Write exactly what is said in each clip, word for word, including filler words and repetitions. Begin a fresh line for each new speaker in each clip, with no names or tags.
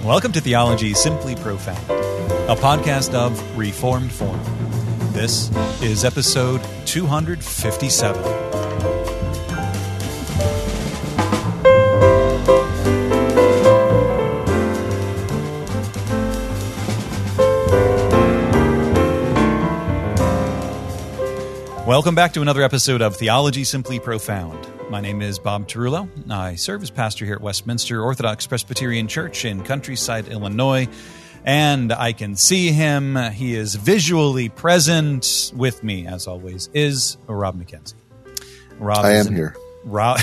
Welcome to Theology Simply Profound, a podcast of Reformed Forum. This is episode two fifty-seven. Welcome back to another episode of Theology Simply Profound. My name is Bob Tarullo. I serve as pastor here at Westminster Orthodox Presbyterian Church in Countryside, Illinois, and I can see him. He is visually present with me, as always, is Rob McKenzie. Rob
I
is
am
in,
here.
Rob,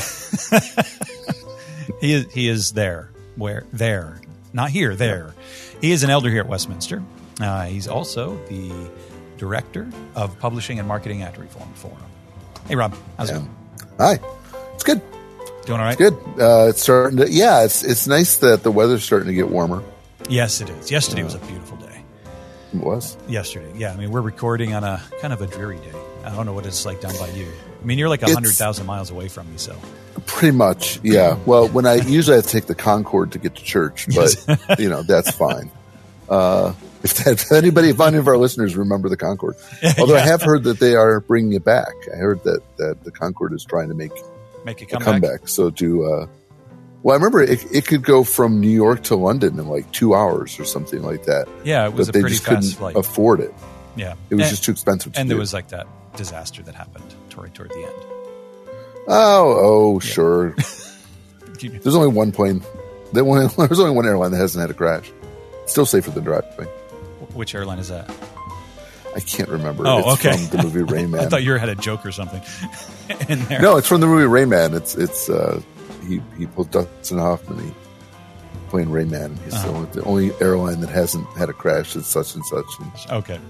he is he is there. Where? There. Not here, there. He is an elder here at Westminster. Uh, he's also the Director of Publishing and Marketing at Reformed Forum. Hey, Rob. How's
Yeah.
it going?
Hi. It's good.
Doing all right?
Good. Uh, it's starting to, yeah, it's it's nice that the weather's starting to get warmer.
Yes, it is. Yesterday was a beautiful day.
It was.
Yesterday, yeah. I mean, we're recording on a kind of a dreary day. I don't know what it's like down by you. I mean, you're like one hundred thousand miles away from me, so.
Pretty much, yeah. Well, when I usually have to take the Concorde to get to church, but, you know, that's fine. Uh, if, that, if anybody, if any of our listeners remember the Concorde. Although
Yeah.
I have heard that they are bringing it back. I heard that, that the Concorde is trying to make
Make a
a
comeback.
comeback. So do, uh, well, I remember it, it could go from New York to London in like two hours or something like that.
Yeah, it was
But
a
they
pretty
just
fast
couldn't
flight.
afford it.
Yeah.
It was
and,
just too expensive to
And
do.
there was like that disaster that happened toward, toward the end.
Oh, oh, sure. There's only one plane. There one, there's only one airline that hasn't had a crash. Still safer than driving.
Which airline is that?
I can't remember.
Oh,
it's
okay.
from the movie Rain Man.
I thought you had a joke or something in there.
No, it's from the movie Rain Man. It's it's uh, he he pulls Dustin Hoffman. He playing Rain Man. He's
Uh-huh.
the, only, the only airline that hasn't had a crash. It's such and such. And,
Okay.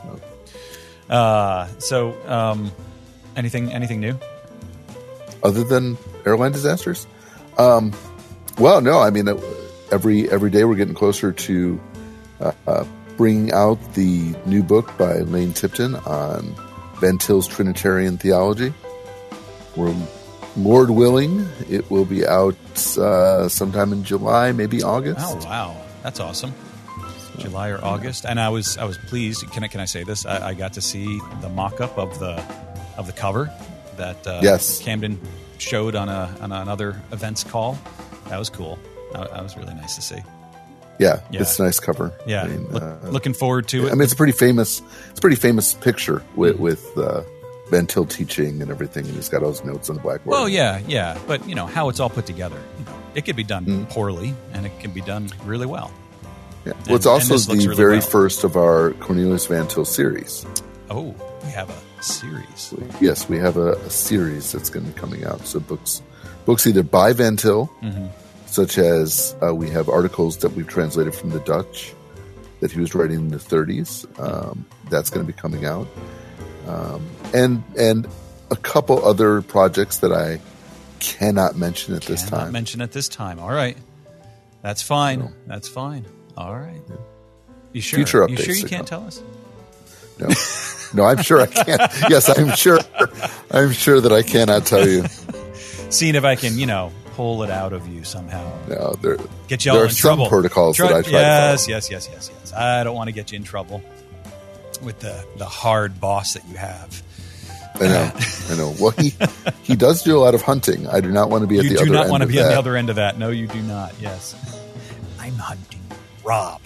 Uh, so, um, anything anything new?
other than airline disasters, um, well, no. I mean, uh, every every day we're getting closer to uh, uh, bringing out the new book by Lane Tipton on Van Til's Trinitarian theology. We're, Lord willing, it will be out uh, sometime in July, maybe August.
Oh wow, that's awesome. July or August, and I was I was pleased. Can I can I say this? I, I got to see the mock-up of the of the cover that uh,
Yes.
Camden showed on a on another events call. That was cool. That, that was really nice to see.
Yeah,
Yeah.
it's a nice cover.
Yeah,
I mean,
Look,
uh,
looking forward to it.
I mean, it's a pretty famous. It's a pretty famous picture with with uh, Van Til teaching and everything, and he's got all his notes on the blackboard.
Well, yeah, yeah, but you know how it's all put together. You know, it could be done
Mm-hmm.
poorly, and it can be done really well.
Yeah.
And-
Well, it's
and
also
this looks
the
really
very
well.
first of our Cornelius Van Til series.
Oh, we have a series.
Yes, we have a, a series that's going to be coming out. So books, books either by Van Til,
Mm-hmm.
such as uh, we have articles that we've translated from the Dutch that he was writing in the thirties. Um, that's going to be coming out, um, and and a couple other projects that I cannot mention at this
Cannot
time.
mention at this time. All right, that's fine. That's fine. All right. You sure?
Future
You
updates
sure you
to
can't
come.
tell us?
No, no, I'm sure I can't. Yes, I'm sure. I'm sure that I cannot tell you.
Seeing if I can, you know, pull it out of you somehow.
No, there,
Get you all
there are
in
some
trouble.
protocols
Try-
that I try
yes,
to
yes, yes, yes, yes. I don't want to get you in trouble with the the hard boss that you have.
follow. I know. I know. Well, he he does do a lot of hunting. I do not want to be at
You
the
do
other
not
end
want to
of
be on
that.
the other end of that. No, you do not. Yes. I'm hunting Rob.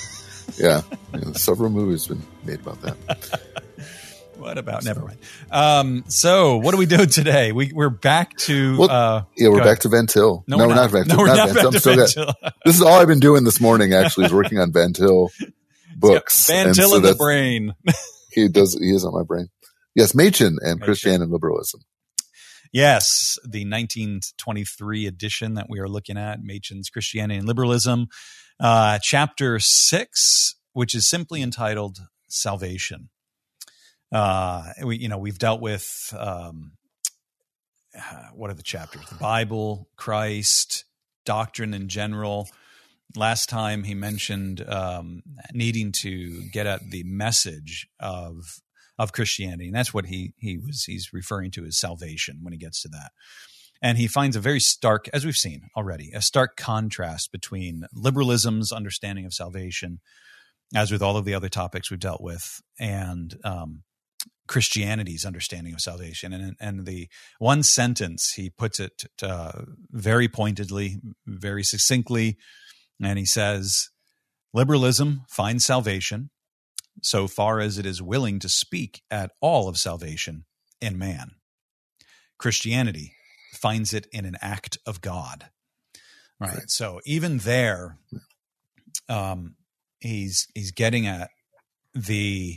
Yeah, yeah, several movies have been made about that.
What about? Never mind. Um, so, what are we doing today? We we're back to.
Well,
uh,
yeah, we're
go
back
ahead.
to Van Til.
No,
No,
we're
we're
not.
not Van
No,
Til.
we're
Not
not
Van
back
Til. I'm
to
still
Van
got-
Til.
This is all I've been doing this morning. Actually, is working on Van Til books.
Van
And
Til
so
in the
that's-
brain.
He does. He is on my brain. Yes, Machen and Christianity and Liberalism.
Yes, the nineteen twenty-three edition that we are looking at, Machen's Christianity and Liberalism, uh, chapter six, which is simply entitled Salvation. Uh, we, you know, we've dealt with um, uh, what are the chapters? The Bible, Christ, doctrine in general. Last time he mentioned um, needing to get at the message of of Christianity, and that's what he he was he's referring to as salvation when he gets to that. And he finds a very stark, as we've seen already, a stark contrast between liberalism's understanding of salvation, as with all of the other topics we've dealt with, and um, Christianity's understanding of salvation. And, and the one sentence, he puts it uh, very pointedly, very succinctly, and he says, liberalism finds salvation so far as it is willing to speak at all of salvation in man. Christianity finds it in an act of God. Right. right. So even there, um, he's he's getting at the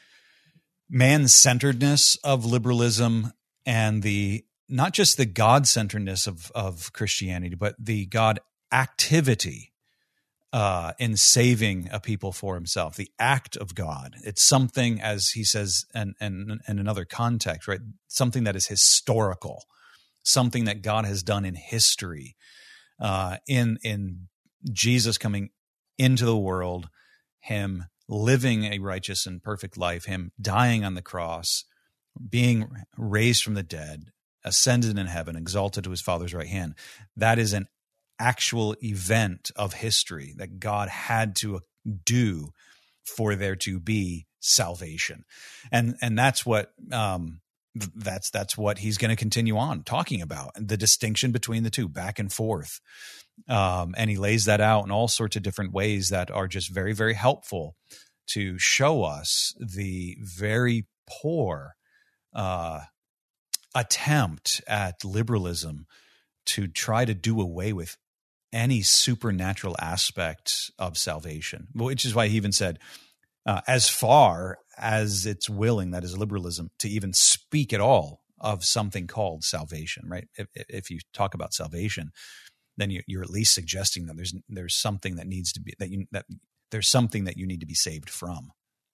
man-centeredness of liberalism and the not just the God-centeredness of of Christianity, but the God activity uh, in saving a people for himself, the act of God. It's something, as he says, and and in another context, right? Something that is historical, something that God has done in history, uh, in in Jesus coming into the world, him living a righteous and perfect life, him dying on the cross, being raised from the dead, ascended in heaven, exalted to his Father's right hand. That is an actual event of history that God had to do for there to be salvation. And and that's what um, that's that's what he's going to continue on talking about, the distinction between the two, back and forth. Um, and he lays that out in all sorts of different ways that are just very, very helpful to show us the very poor uh, attempt at liberalism to try to do away with any supernatural aspect of salvation, which is why he even said, uh, as far as it's willing, that is liberalism, to even speak at all of something called salvation, right? If, if you talk about salvation, then you, you're at least suggesting that there's there's something that needs to be that you that there's something that you need to be saved from.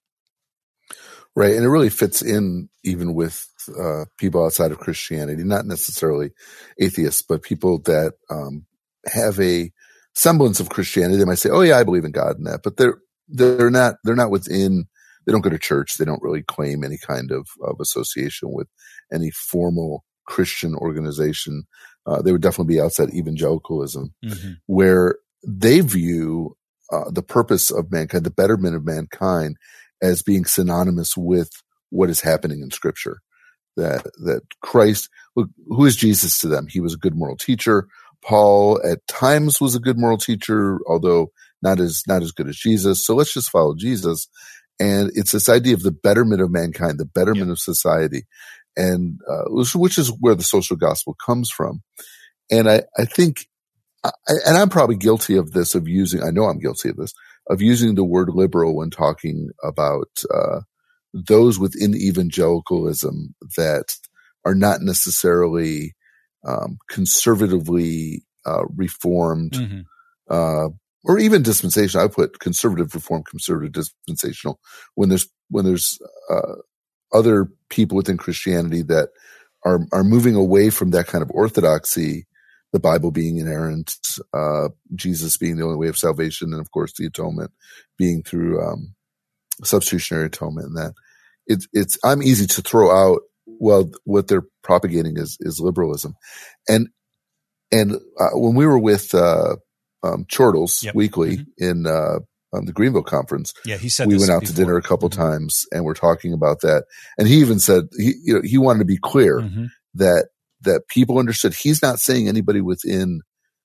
Right, and it really fits in even with uh, people outside of Christianity, not necessarily atheists, but people that um, have a semblance of Christianity. They might say, "Oh yeah, I believe in God and that," but they're they're not they're not within. They don't go to church. They don't really claim any kind of, of association with any formal Christian organization. Uh, they would definitely be outside evangelicalism, mm-hmm. where they view uh, the purpose of mankind, the betterment of mankind, as being synonymous with what is happening in Scripture. That that Christ, who is Jesus to them? He was a good moral teacher. Paul at times was a good moral teacher, although not as not as good as Jesus. So let's just follow Jesus. And it's this idea of the betterment of mankind, the betterment yep. of society, and uh, which is where the social gospel comes from. And I, I think, I, and I'm probably guilty of this, of using, I know I'm guilty of this, of using the word liberal when talking about uh, those within evangelicalism that are not necessarily um, conservatively uh, reformed, mm-hmm. uh, or even dispensational. I put conservative reform, conservative dispensational. When there's when there's uh, other people within Christianity that are are moving away from that kind of orthodoxy, the Bible being inerrant, uh, Jesus being the only way of salvation, and of course the atonement being through um, substitutionary atonement. And that it's it's I'm easy to throw out. Well, what they're propagating is is liberalism, and and uh, when we were with uh, um, Chortles yep. weekly mm-hmm. in uh, um, the Greenville conference,
yeah, he said
we
this
went out
before.
to dinner a couple
mm-hmm.
times, and we're talking about that. And he even said he you know he wanted to be clear mm-hmm. that that people understood he's not saying anybody within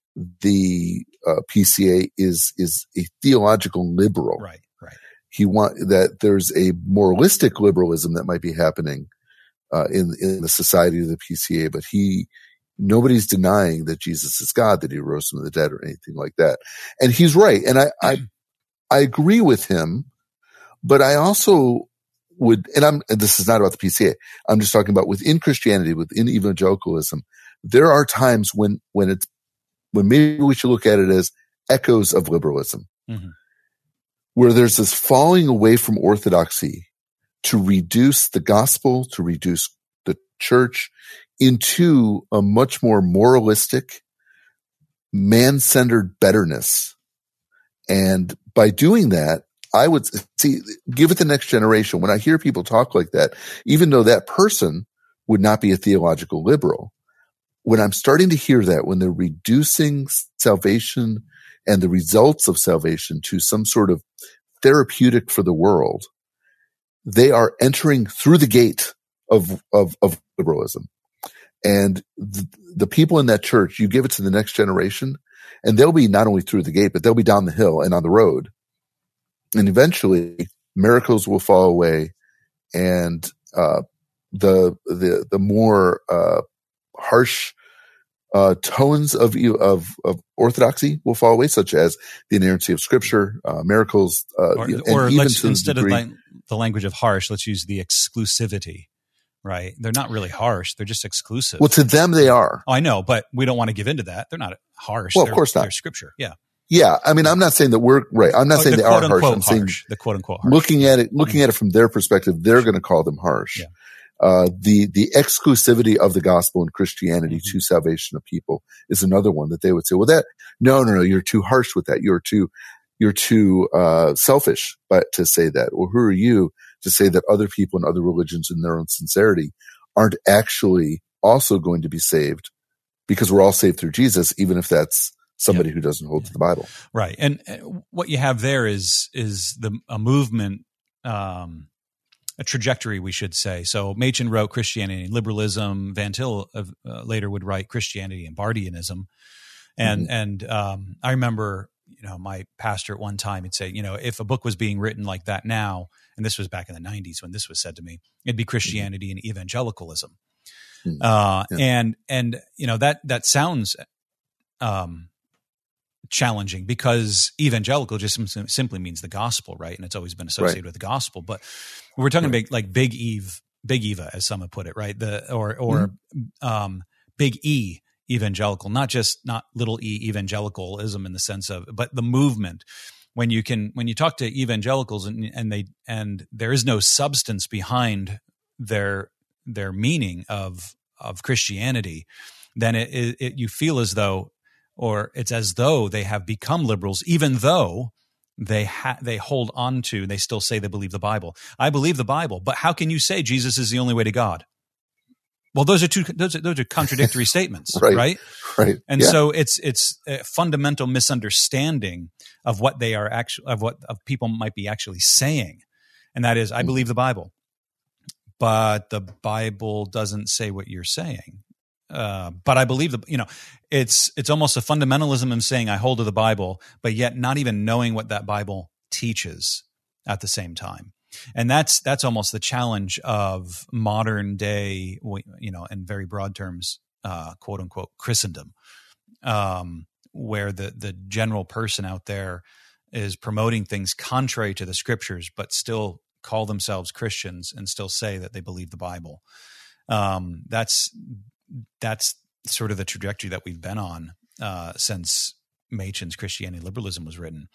the uh, P C A is is a theological liberal.
Right, right.
He want that there's a moralistic liberalism that might be happening uh, in in the society of the P C A, but he nobody's denying that Jesus is God, that he rose from the dead, or anything like that. And he's right, and I I, I agree with him, but I also would, and I'm, and this is not about the P C A. I'm just talking about within Christianity, within evangelicalism, there are times when, when it's, when maybe we should look at it as echoes of liberalism, mm-hmm. where there's this falling away from orthodoxy to reduce the gospel, to reduce the church into a much more moralistic, man-centered betterness. And by doing that, I would see, give it the next generation. When I hear people talk like that, even though that person would not be a theological liberal, when I'm starting to hear that, when they're reducing salvation and the results of salvation to some sort of therapeutic for the world, they are entering through the gate of, of, of liberalism. And the, the people in that church, you give it to the next generation, and they'll be not only through the gate, but they'll be down the hill and on the road. And eventually miracles will fall away, and, uh, the, the, the more, uh, harsh, uh, tones of, of, of orthodoxy will fall away, such as the inerrancy of scripture, uh, miracles, uh,
or,
and
or
even
let's,
to the
instead
degree,
of like the language of harsh, let's use the exclusivity, right? They're not really harsh. They're just exclusive.
well, to them they are.
Oh, I know, but we don't want to give into that. They're not harsh.
Well, of
they're,
course not.
They're scripture. Yeah.
Yeah. I mean, I'm not saying that we're right. I'm not
Oh,
saying
the
they are
quote
harsh. I'm
unquote
saying
harsh. The quote unquote harsh.
looking at it, looking at it from their perspective, they're going to call them harsh.
Yeah.
Uh, the, the exclusivity of the gospel and Christianity
Mm-hmm.
to salvation of people is another one that they would say, well, that, no, no, no, you're too harsh with that. You're too, you're too, uh, selfish, but to say that. Well, who are you to say that other people in other religions in their own sincerity aren't actually also going to be saved, because we're all saved through Jesus, even if that's somebody
Yep.
who doesn't hold
Yeah.
to the Bible.
Right. And uh, what you have there is, is the, a movement, um, a trajectory, we should say. So Machen wrote Christianity and Liberalism. Van Til uh, uh, later would write Christianity and Bardianism. And,
Mhm.
and, um, I remember, you know, my pastor at one time would say, you know, if a book was being written like that now, and this was back in the nineties when this was said to me, it'd be Christianity and evangelicalism.
Mhm.
Uh,
Yeah.
and, and, you know, that, that sounds, um, challenging, because evangelical just sim- simply means the gospel, right? And it's always been associated
Right.
with the gospel. But we're talking
Right.
about like Big Eve, Big Eva, as some have put it, right? The or or mm-hmm. um, Big E evangelical, not just not little e evangelicalism in the sense of, but the movement. When you can, when you talk to evangelicals and and they and there is no substance behind their their meaning of of Christianity, then it, it, it you feel as though, or it's as though they have become liberals, even though they ha- they hold on to, they still say they believe the Bible. I believe the Bible, but how can you say Jesus is the only way to God? Well, those are two those are, those are contradictory statements,
Right.
right?
Right.
And
Yeah.
so it's it's a fundamental misunderstanding of what they are actually, of what of people might be actually saying, and that is, I
Mhm.
believe the Bible, but the Bible doesn't say what you're saying. Uh, but I believe the, you know, it's, it's almost a fundamentalism in saying I hold to the Bible, but yet not even knowing what that Bible teaches at the same time. And that's, that's almost the challenge of modern day, you know, in very broad terms, uh, quote unquote, Christendom, um, where the, the general person out there is promoting things contrary to the scriptures, but still call themselves Christians and still say that they believe the Bible. Um, that's, that's sort of the trajectory that we've been on uh, since Machen's Christianity and Liberalism was written.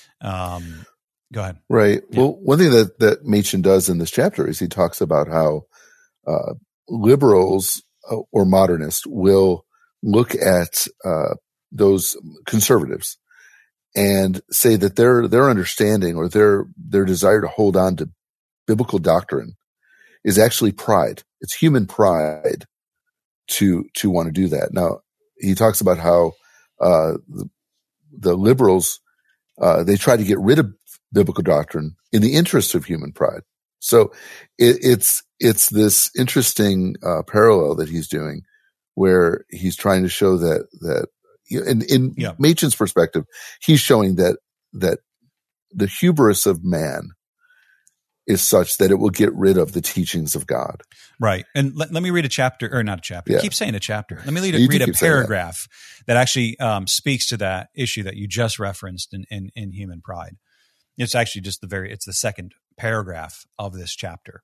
Um, go ahead.
Right.
Yeah.
Well, one thing that, that Machen does in this chapter is he talks about how uh, liberals uh, or modernists will look at uh, those conservatives and say that their their understanding or their their desire to hold on to biblical doctrine is actually pride. It's human pride to to want to do that. Now, he talks about how uh, the, the liberals uh, they try to get rid of biblical doctrine in the interest of human pride. So it, it's it's this interesting uh, parallel that he's doing, where he's trying to show that that in in
Yeah.
Machen's perspective, he's showing that that the hubris of man is such that it will get rid of the teachings of God.
Right. And let, let me read a chapter, or not a chapter.
Yeah.
I keep saying a chapter. Let me read, a,
You do
read a
keep saying that.
paragraph that. actually um, speaks to that issue that you just referenced in, in, in human pride. It's actually just the very, it's the second paragraph of this chapter.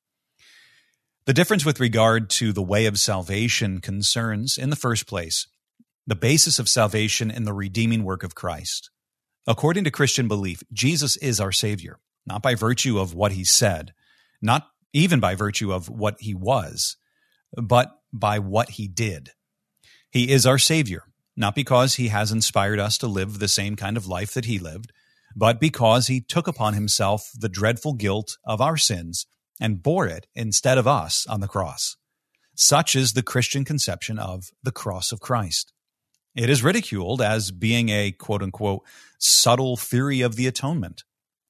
The difference with regard to the way of salvation concerns, in the first place, the basis of salvation in the redeeming work of Christ. According to Christian belief, Jesus is our Savior, not by virtue of what he said, not even by virtue of what he was, but by what he did. He is our Savior, not because he has inspired us to live the same kind of life that he lived, but because he took upon himself the dreadful guilt of our sins and bore it instead of us on the cross. Such is the Christian conception of the cross of Christ. It is ridiculed as being a quote-unquote subtle theory of the atonement.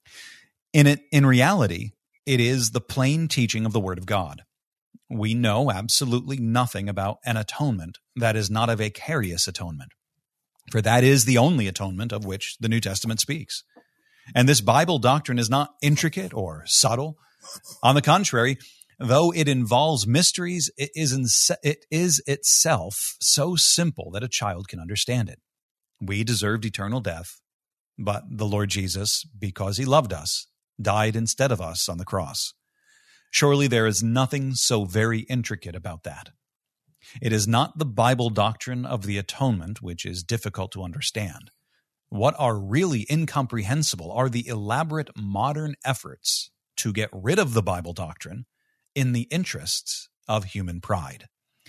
In it, in reality, it is the plain teaching of the Word of God. We know absolutely nothing about an atonement that is not a vicarious atonement, for that is the only atonement of which the New Testament speaks. And this Bible doctrine is not intricate or subtle. On the contrary, though it involves mysteries, it is, in, it is itself so simple that a child can understand it. We deserved eternal death, but the Lord Jesus, because he loved us, died instead of us on the cross. Surely there is nothing so very intricate about that. It is not the Bible doctrine of the atonement which is difficult to understand. What are really incomprehensible are the elaborate modern efforts to get rid of the Bible doctrine in the interests of human pride.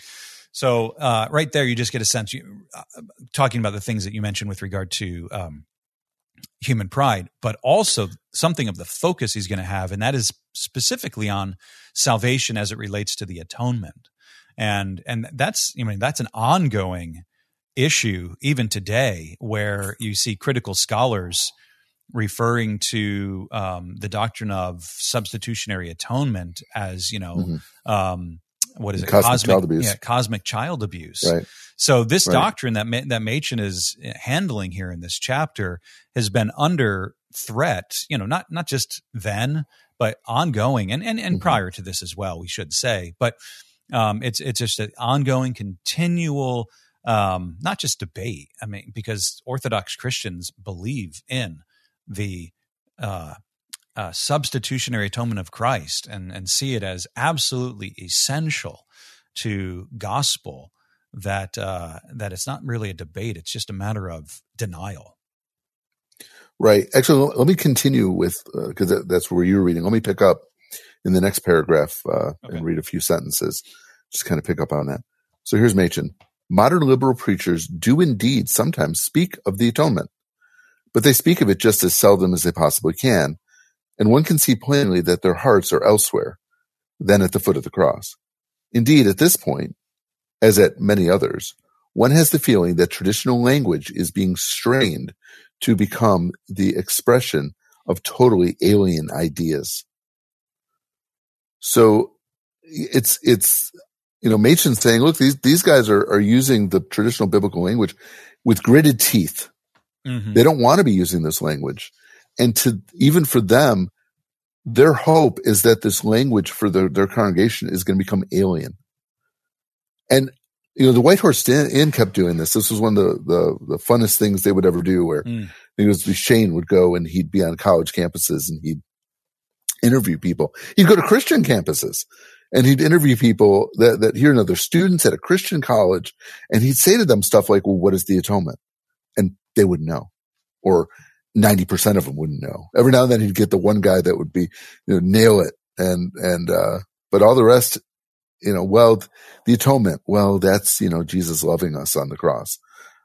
So uh, right there, you just get a sense, you, uh, talking about the things that you mentioned with regard to um, human pride, but also something of the focus he's going to have, and that is specifically on salvation as it relates to the atonement. And and that's, I mean, that's an ongoing issue even today, where you see critical scholars referring to um, the doctrine of substitutionary atonement as, you know, mm-hmm. um, what is it?
Cosmic, cosmic child abuse.
Yeah, cosmic child abuse.
Right.
So this
right.
doctrine that Ma- that Machen is handling here in this chapter has been under threat, you know, not not just then, but ongoing, and and, and mm-hmm. prior to this as well, we should say. But um, it's it's just an ongoing, continual, um, not just debate. I mean, because Orthodox Christians believe in the uh, uh, substitutionary atonement of Christ, and, and see it as absolutely essential to gospel, that uh, that it's not really a debate. It's just a matter of denial.
Right. Actually, let me continue with, because uh, that's where you were reading. Let me pick up in the next paragraph uh, okay. and read a few sentences, just kind of pick up on that. So here's Machen. Modern liberal preachers do indeed sometimes speak of the atonement, but they speak of it just as seldom as they possibly can, and one can see plainly that their hearts are elsewhere than at the foot of the cross. Indeed, at this point, as at many others, one has the feeling that traditional language is being strained to become the expression of totally alien ideas. So it's, it's, you know, Machen's saying, look, these, these guys are, are using the traditional biblical language with gritted teeth. Mm-hmm. They don't want to be using this language. And to, even for them, their hope is that this language for their, their congregation is going to become alien. And, you know, the White Horse Inn kept doing this. This was one of the, the, the funnest things they would ever do, where mm. it was Shane would go and he'd be on college campuses and he'd interview people. He'd go to Christian campuses and he'd interview people that, that here, you know, they're students at a Christian college, and he'd say to them stuff like, well, what is the atonement? And they wouldn't know, or ninety percent of them wouldn't know. Every now and then he'd get the one guy that would be, you know, nail it. And, and, uh, but all the rest, you know, well, the atonement, well, that's, you know, Jesus loving us on the cross.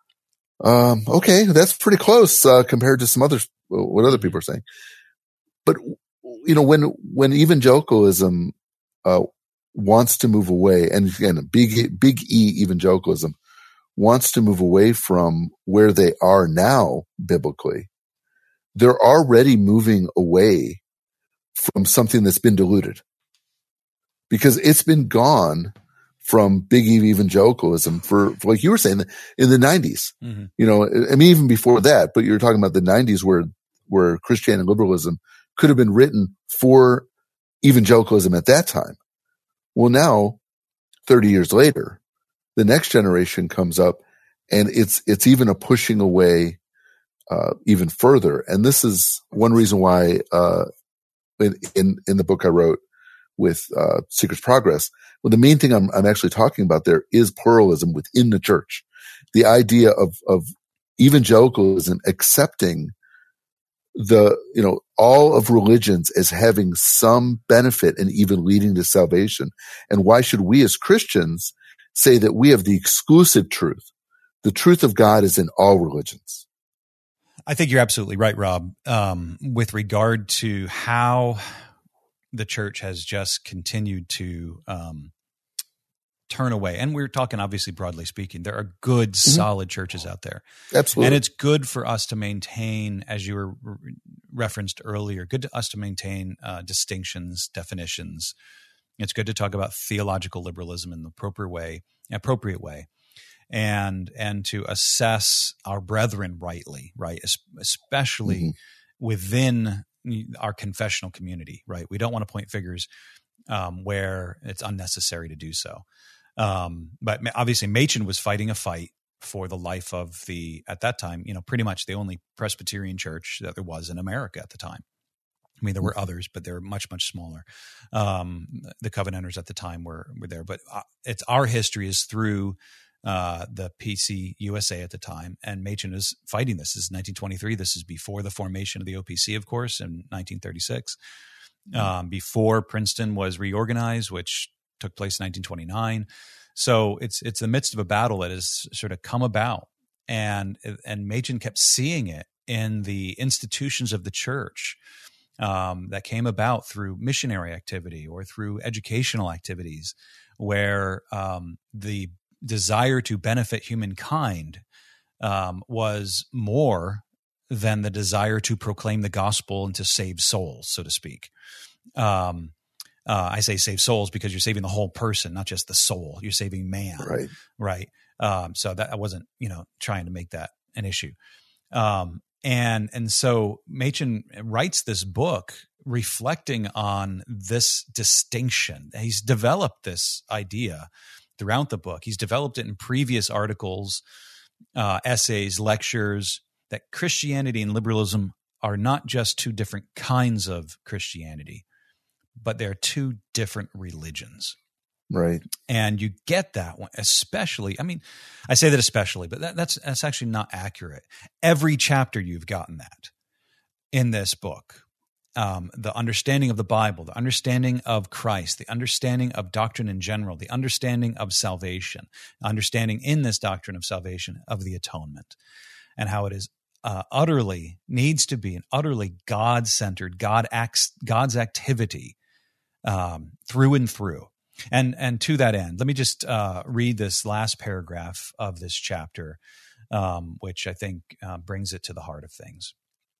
Um, okay. That's pretty close, uh, compared to some other, what other people are saying. But, you know, when, when evangelicalism, uh, wants to move away, and again, big, big E evangelicalism wants to move away from where they are now biblically, they're already moving away from something that's been diluted, because it's been gone from big E evangelicalism for, for, like you were saying, in the nineties. Mm-hmm. You know, I mean, even before that, but you're talking about the nineties where, where Christianity and liberalism could have been written for evangelicalism at that time. Well, now, thirty years later, the next generation comes up, and it's, it's even a pushing away, uh, even further. And this is one reason why, uh, in, in, in the book I wrote with, uh, Seeker's Progress, well, the main thing I'm, I'm actually talking about there is pluralism within the church. The idea of, of evangelicalism accepting the, you know, all of religions as having some benefit and even leading to salvation. And why should we as Christians say that we have the exclusive truth? The truth of God is in all religions.
I think you're absolutely right, Rob, um, with regard to how the church has just continued to um, turn away. And we're talking, obviously, broadly speaking, there are good, mm-hmm. solid churches out there.
Absolutely.
And it's good for us to maintain, as you were re- referenced earlier, good to us to maintain uh, distinctions, definitions. It's good to talk about theological liberalism in the appropriate way, appropriate way, and and to assess our brethren rightly, right? Es- especially mm-hmm. within our confessional community, right? We don't want to point fingers um, where it's unnecessary to do so. Um, but obviously, Machen was fighting a fight for the life of the, at that time, you know, pretty much the only Presbyterian church that there was in America at the time. I mean, there were others, but they were much, much smaller. Um, the Covenanters at the time were were there, but uh, it's our history is through uh, the P C U S A at the time, and Machen is fighting this. This is nineteen twenty-three. This is before the formation of the O P C, of course, in nineteen thirty-six. Um, before Princeton was reorganized, which took place in nineteen twenty-nine. So it's it's the midst of a battle that has sort of come about, and and Machen kept seeing it in the institutions of the church. Um, that came about through missionary activity or through educational activities where um, the desire to benefit humankind um, was more than the desire to proclaim the gospel and to save souls, so to speak. Um, uh, I say save souls because you're saving the whole person, not just the soul. You're saving man,
right?
Right. Um, so that I wasn't, you know, trying to make that an issue. Um, And and so Machen writes this book reflecting on this distinction. He's developed this idea throughout the book. He's developed it in previous articles, uh, essays, lectures, that Christianity and liberalism are not just two different kinds of Christianity, but they're two different religions.
Right.
And you get that one, especially, I mean, I say that especially, but that, that's that's actually not accurate. Every chapter you've gotten that in this book. Um, the understanding of the Bible, the understanding of Christ, the understanding of doctrine in general, the understanding of salvation, understanding in this doctrine of salvation of the atonement, and how it is uh, utterly, needs to be an utterly God-centered, God acts, God's activity um, through and through. And and to that end, let me just uh, read this last paragraph of this chapter, um, which I think uh, brings it to the heart of things.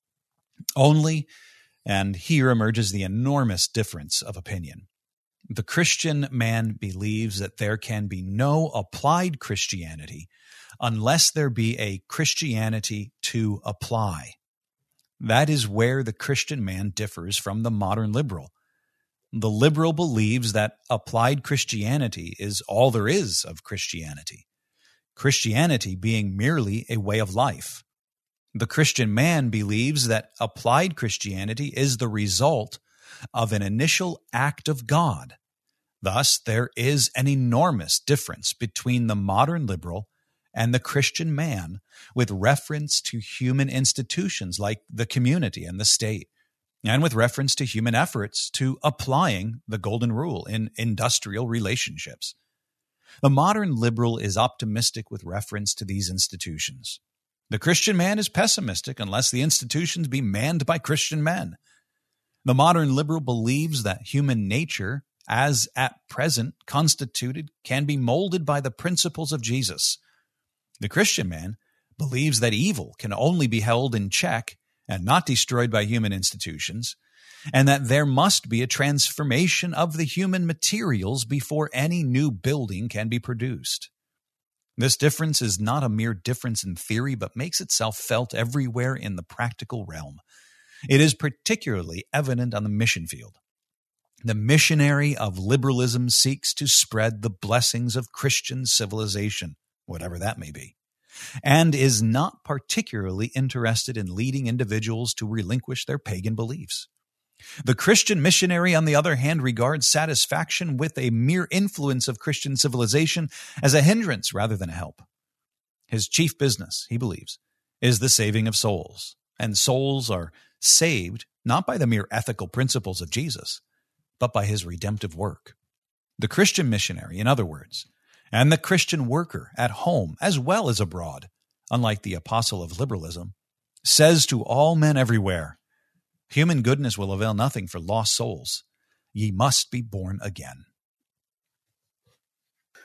Only, and here emerges the enormous difference of opinion. The Christian man believes that there can be no applied Christianity unless there be a Christianity to apply. That is where the Christian man differs from the modern liberal. The liberal believes that applied Christianity is all there is of Christianity, Christianity being merely a way of life. The Christian man believes that applied Christianity is the result of an initial act of God. Thus, there is an enormous difference between the modern liberal and the Christian man with reference to human institutions like the community and the state, and with reference to human efforts to applying the golden rule in industrial relationships. The modern liberal is optimistic with reference to these institutions. The Christian man is pessimistic unless the institutions be manned by Christian men. The modern liberal believes that human nature, as at present constituted, can be molded by the principles of Jesus. The Christian man believes that evil can only be held in check and not destroyed by human institutions, and that there must be a transformation of the human materials before any new building can be produced. This difference is not a mere difference in theory, but makes itself felt everywhere in the practical realm. It is particularly evident on the mission field. The missionary of liberalism seeks to spread the blessings of Christian civilization, whatever that may be, and is not particularly interested in leading individuals to relinquish their pagan beliefs. The Christian missionary, on the other hand, regards satisfaction with a mere influence of Christian civilization as a hindrance rather than a help. His chief business, he believes, is the saving of souls, and souls are saved not by the mere ethical principles of Jesus, but by his redemptive work. The Christian missionary, in other words, and the Christian worker at home as well as abroad, unlike the apostle of liberalism, says to all men everywhere, human goodness will avail nothing for lost souls. Ye must be born again.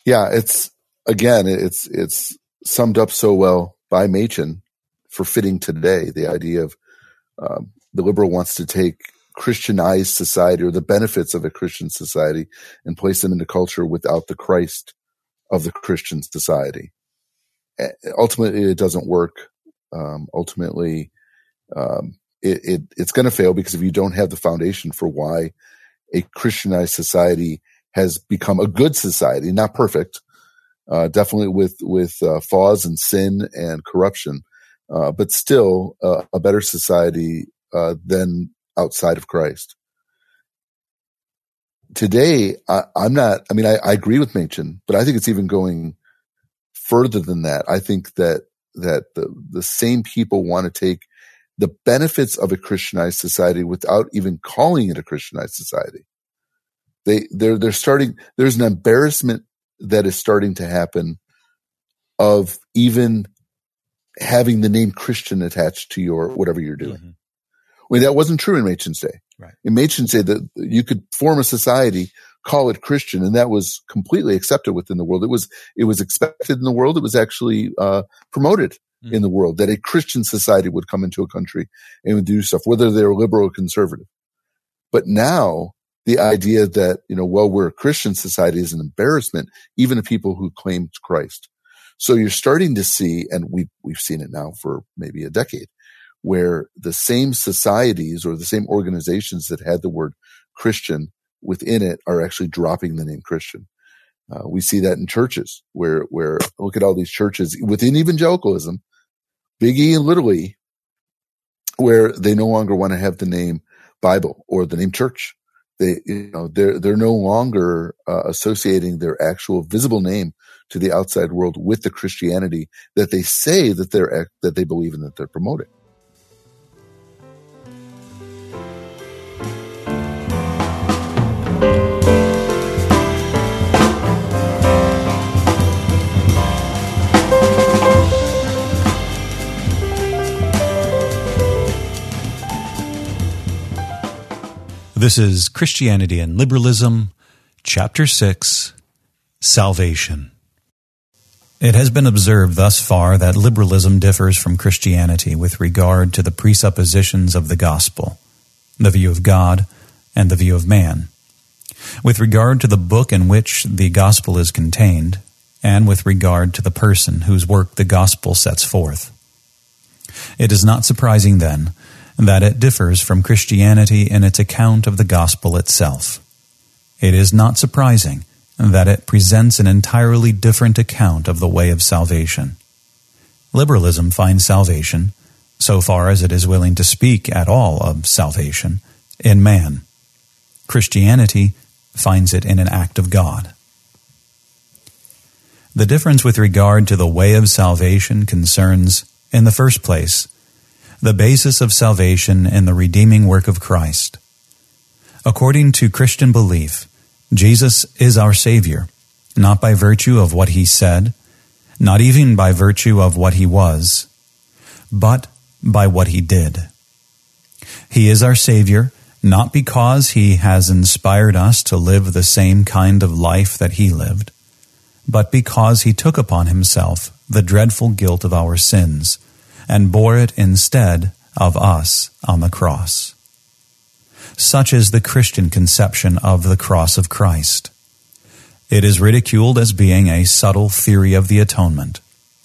Yeah, it's, again, it's, it's summed up so well by Machen for fitting today. The idea of, um, the liberal wants to take Christianized society or the benefits of a Christian society and place them into culture without the Christ of the Christian society. Ultimately, it doesn't work. Um, ultimately, um, it, it, it's going to fail, because if you don't have the foundation for why a Christianized society has become a good society, not perfect, uh, definitely with, with, uh, flaws and sin and corruption, uh, but still, uh, a better society, uh, than outside of Christ. Today, I, I'm not, I mean, I, I agree with Machen, but I think it's even going further than that. I think that, that the, the same people want to take the benefits of a Christianized society without even calling it a Christianized society. They, they're, they're starting, there's an embarrassment that is starting to happen of even having the name Christian attached to your, whatever you're doing. Mm-hmm. I mean, that wasn't true in Machen's day.
Right.
In Machen's day, that you could form a society, call it Christian, and that was completely accepted within the world. It was, it was expected in the world. It was actually, uh, promoted mm. in the world that a Christian society would come into a country and would do stuff, whether they were liberal or conservative. But now the idea that, you know, well, we're a Christian society is an embarrassment, even to people who claim Christ. So you're starting to see, and we've, we've seen it now for maybe a decade, where the same societies or the same organizations that had the word Christian within it are actually dropping the name Christian. Uh, we see that in churches where, where look at all these churches within evangelicalism, big E and little e, where they no longer want to have the name Bible or the name church. They, you know, they're, they're no longer uh, associating their actual visible name to the outside world with the Christianity that they say that they're, that they believe in, that they're promoting.
This is Christianity and Liberalism, Chapter six, Salvation. It has been observed thus far that liberalism differs from Christianity with regard to the presuppositions of the gospel, the view of God, and the view of man, with regard to the book in which the gospel is contained, and with regard to the person whose work the gospel sets forth. It is not surprising, then, that it differs from Christianity in its account of the gospel itself. It is not surprising that it presents an entirely different account of the way of salvation. Liberalism finds salvation, so far as it is willing to speak at all of salvation, in man. Christianity finds it in an act of God. The difference with regard to the way of salvation concerns, in the first place, the basis of salvation in the redeeming work of Christ. According to Christian belief, Jesus is our Savior, not by virtue of what He said, not even by virtue of what He was, but by what He did. He is our Savior, not because He has inspired us to live the same kind of life that He lived, but because He took upon Himself the dreadful guilt of our sins, and bore it instead of us on the cross. Such is the Christian conception of the cross of Christ. It is ridiculed as being a subtle theory of the atonement.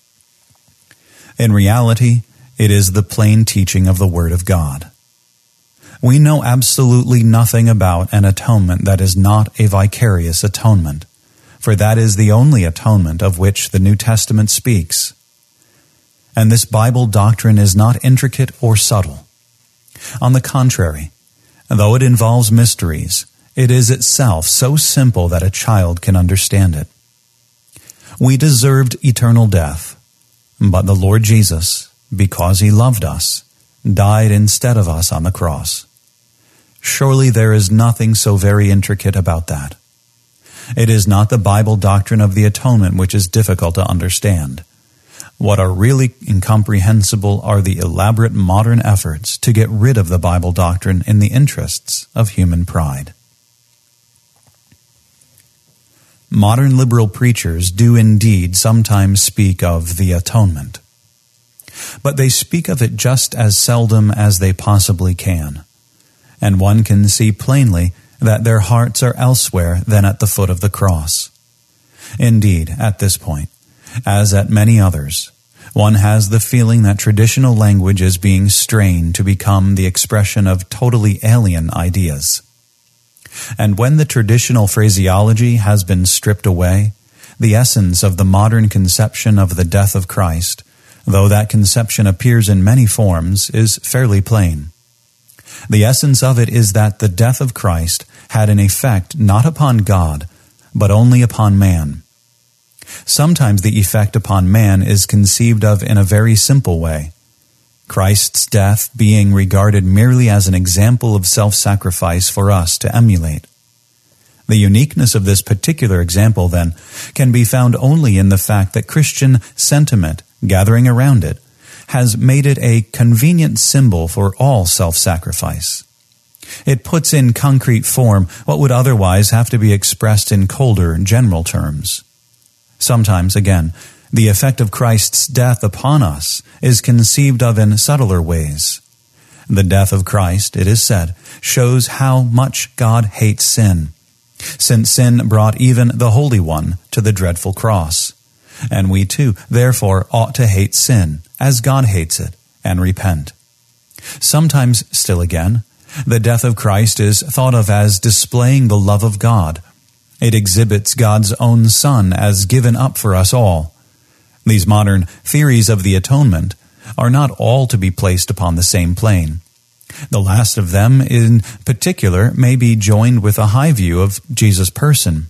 In reality, it is the plain teaching of the Word of God. We know absolutely nothing about an atonement that is not a vicarious atonement, for that is the only atonement of which the New Testament speaks. And this Bible doctrine is not intricate or subtle. On the contrary, though it involves mysteries, it is itself so simple that a child can understand it. We deserved eternal death, but the Lord Jesus, because He loved us, died instead of us on the cross. Surely there is nothing so very intricate about that. It is not the Bible doctrine of the atonement which is difficult to understand. What are really incomprehensible are the elaborate modern efforts to get rid of the Bible doctrine in the interests of human pride. modern liberal preachers do indeed sometimes speak of the atonement. But they speak of it just as seldom as they possibly can. And one can see plainly that their hearts are elsewhere than at the foot of the cross. Indeed, at this point, as at many others, one has the feeling that traditional language is being strained to become the expression of totally alien ideas. And when the traditional phraseology has been stripped away, the essence of the modern conception of the death of Christ, though that conception appears in many forms, is fairly plain. The essence of it is that the death of Christ had an effect not upon God, but only upon man. Sometimes the effect upon man is conceived of in a very simple way, Christ's death being regarded merely as an example of self-sacrifice for us to emulate. The uniqueness of this particular example, then, can be found only in the fact that Christian sentiment, gathering around it, has made it a convenient symbol for all self-sacrifice. It puts in concrete form what would otherwise have to be expressed in colder, general terms. Sometimes, again, the effect of Christ's death upon us is conceived of in subtler ways. The death of Christ, it is said, shows how much God hates sin, since sin brought even the Holy One to the dreadful cross. And we too, therefore, ought to hate sin, as God hates it, and repent. Sometimes, still again, the death of Christ is thought of as displaying the love of God. It exhibits God's own Son as given up for us all. These modern theories of the atonement are not all to be placed upon the same plane. The last of them, in particular, may be joined with a high view of Jesus' person.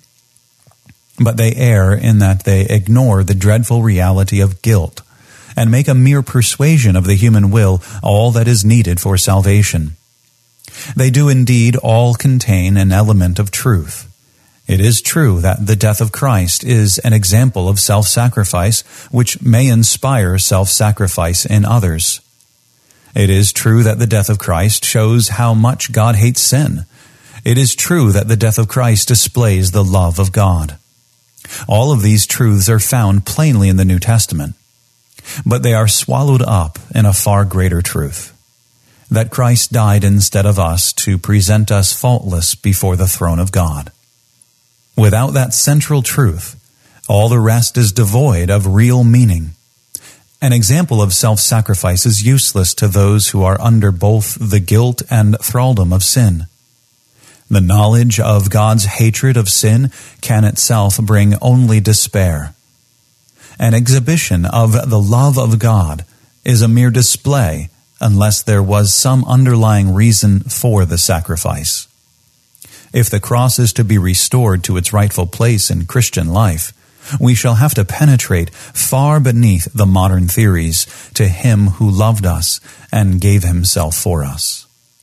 But they err in that they ignore the dreadful reality of guilt and make a mere persuasion of the human will all that is needed for salvation. They do indeed all contain an element of truth. It is true that the death of Christ is an example of self-sacrifice which may inspire self-sacrifice in others. It is true that the death of Christ shows how much God hates sin. It is true that the death of Christ displays the love of God. All of these truths are found plainly in the New Testament, but they are swallowed up in a far greater truth, that Christ died instead of us to present us faultless before the throne of God. Without that central truth, all the rest is devoid of real meaning. An example of self-sacrifice is useless to those who are under both the guilt and thraldom of sin. The knowledge of God's hatred of sin can itself bring only despair. An exhibition of the love of God is a mere display unless there was some underlying reason for the sacrifice. If the cross is to be restored to its rightful place in Christian life, we shall have to penetrate far beneath the modern theories to Him who loved us and gave Himself for us.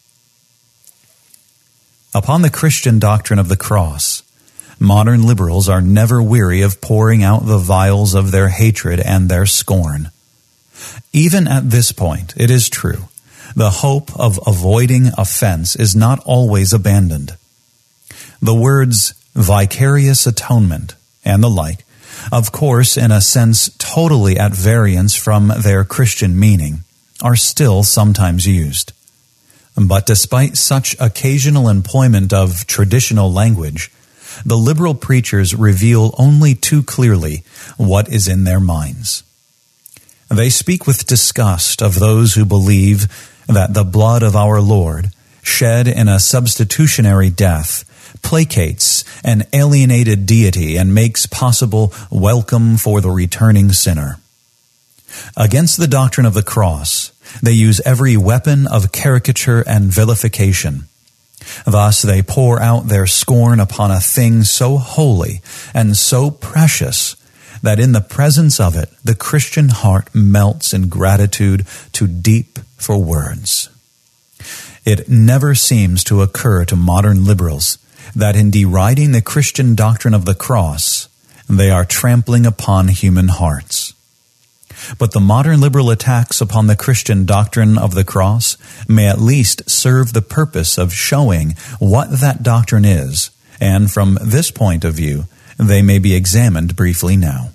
Upon the Christian doctrine of the cross, modern liberals are never weary of pouring out the vials of their hatred and their scorn. Even at this point, it is true, the hope of avoiding offense is not always abandoned. The words vicarious atonement and the like, of course, in a sense totally at variance from their Christian meaning, are still sometimes used. But despite such occasional employment of traditional language, the liberal preachers reveal only too clearly what is in their minds. They speak with disgust of those who believe that the blood of our Lord, shed in a substitutionary death, placates an alienated deity and makes possible welcome for the returning sinner. Against the doctrine of the cross, they use every weapon of caricature and vilification. Thus they pour out their scorn upon a thing so holy and so precious that in the presence of it, the Christian heart melts in gratitude too deep for words. It never seems to occur to modern liberals that in deriding the Christian doctrine of the cross, they are trampling upon human hearts. But the modern liberal attacks upon the Christian doctrine of the cross may at least serve the purpose of showing what that doctrine is, and from this point of view, They may be examined briefly now.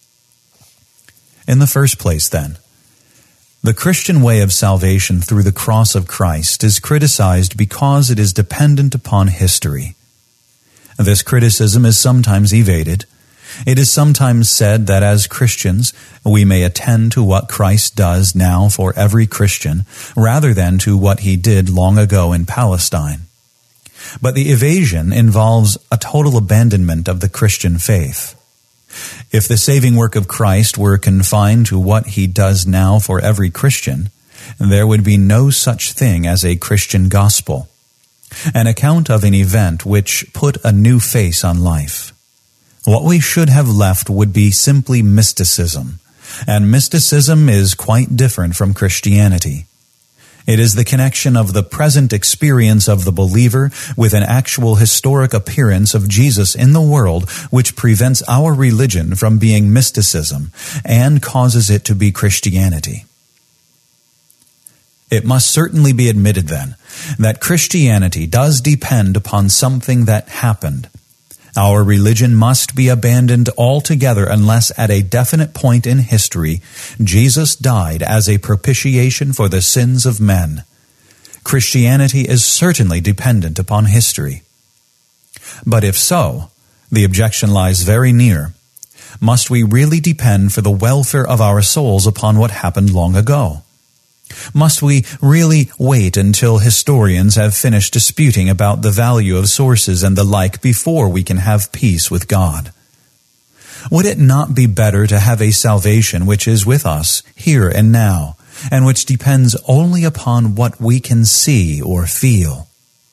In the first place, then, the Christian way of salvation through the cross of Christ is criticized because it is dependent upon history. This criticism is sometimes evaded. It is sometimes said that as Christians, we may attend to what Christ does now for every Christian, rather than to what he did long ago in Palestine. But the evasion involves a total abandonment of the Christian faith. If the saving work of Christ were confined to what he does now for every Christian, there would be no such thing as a Christian gospel, an account of an event which put a new face on life. What we should have left would be simply mysticism, and mysticism is quite different from Christianity. It is the connection of the present experience of the believer with an actual historic appearance of Jesus in the world which prevents our religion from being mysticism and causes it to be Christianity. It must certainly be admitted, then, that Christianity does depend upon something that happened. Our religion must be abandoned altogether unless at a definite point in history Jesus died as a propitiation for the sins of men. Christianity is certainly dependent upon history. But if so, the objection lies very near. Must we really depend for the welfare of our souls upon what happened long ago? Must we really wait until historians have finished disputing about the value of sources and the like before we can have peace with God? Would it not be better to have a salvation which is with us here and now, and which depends only upon what we can see or feel?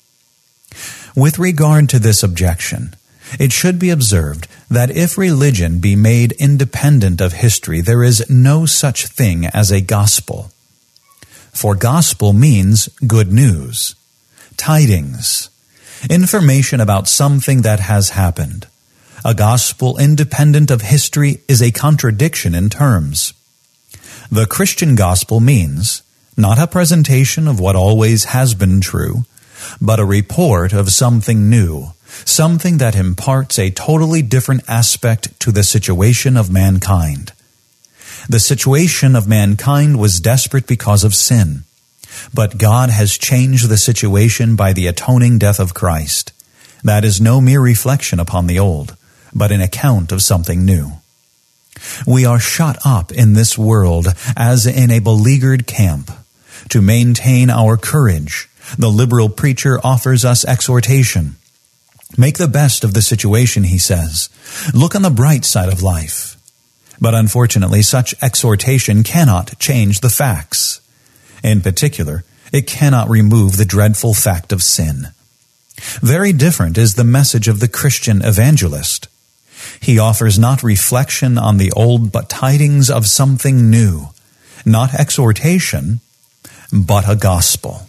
With regard to this objection, it should be observed that if religion be made independent of history, there is no such thing as a gospel. For gospel means good news, tidings, information about something that has happened. A gospel independent of history is a contradiction in terms. The Christian gospel means not a presentation of what always has been true, but a report of something new, something that imparts a totally different aspect to the situation of mankind. The situation of mankind was desperate because of sin, but God has changed the situation by the atoning death of Christ. That is no mere reflection upon the old, but an account of something new. We are shut up in this world as in a beleaguered camp. To maintain our courage, the liberal preacher offers us exhortation. Make the best of the situation, he says. Look on the bright side of life. But unfortunately, such exhortation cannot change the facts. In particular, it cannot remove the dreadful fact of sin. Very different is the message of the Christian evangelist. He offers not reflection on the old, but tidings of something new, not exhortation, but a gospel.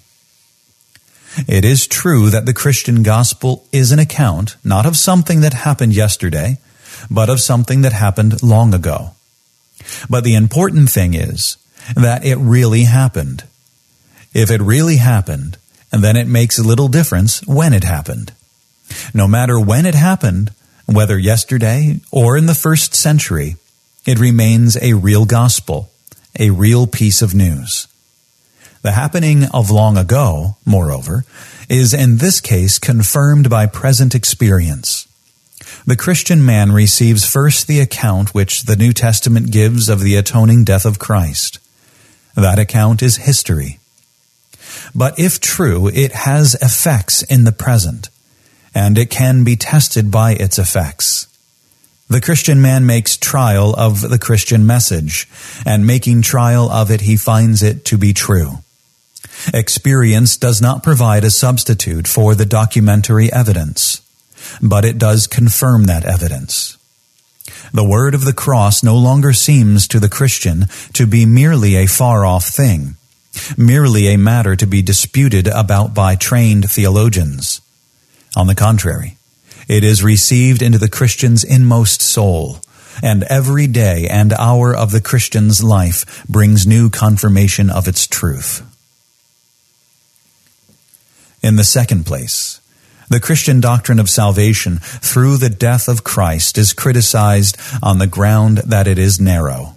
It is true that the Christian gospel is an account, not of something that happened yesterday, but of something that happened long ago. But the important thing is that it really happened. If it really happened, then it makes little difference when it happened. No matter when it happened, whether yesterday or in the first century, it remains a real gospel, a real piece of news. The happening of long ago, moreover, is in this case confirmed by present experience. The Christian man receives first the account which the New Testament gives of the atoning death of Christ. That account is history. But if true, it has effects in the present, and it can be tested by its effects. The Christian man makes trial of the Christian message, and making trial of it, he finds it to be true. Experience does not provide a substitute for the documentary evidence, but it does confirm that evidence. The word of the cross no longer seems to the Christian to be merely a far-off thing, merely a matter to be disputed about by trained theologians. On the contrary, it is received into the Christian's inmost soul, and every day and hour of the Christian's life brings new confirmation of its truth. In the second place, The Christian doctrine of salvation through the death of Christ is criticized on the ground that it is narrow.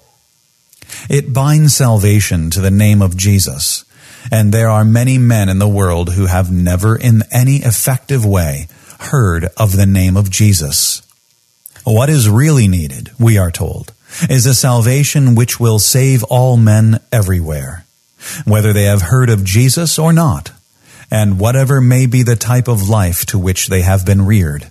It binds salvation to the name of Jesus, and there are many men in the world who have never in any effective way heard of the name of Jesus. What is really needed, we are told, is a salvation which will save all men everywhere, whether they have heard of Jesus or not, and whatever may be the type of life to which they have been reared.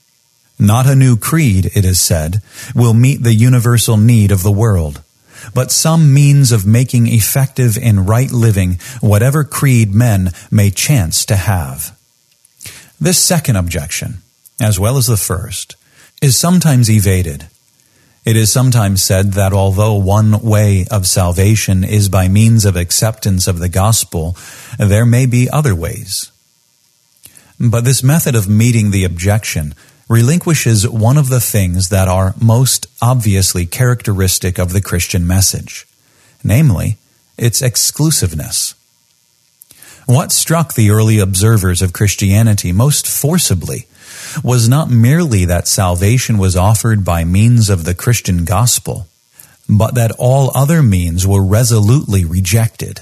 Not a new creed, it is said, will meet the universal need of the world, but some means of making effective in right living whatever creed men may chance to have. This second objection, as well as the first, is sometimes evaded. It is sometimes said that although one way of salvation is by means of acceptance of the gospel, there may be other ways. But this method of meeting the objection relinquishes one of the things that are most obviously characteristic of the Christian message, namely, its exclusiveness. What struck the early observers of Christianity most forcibly was not merely that salvation was offered by means of the Christian gospel, but that all other means were resolutely rejected.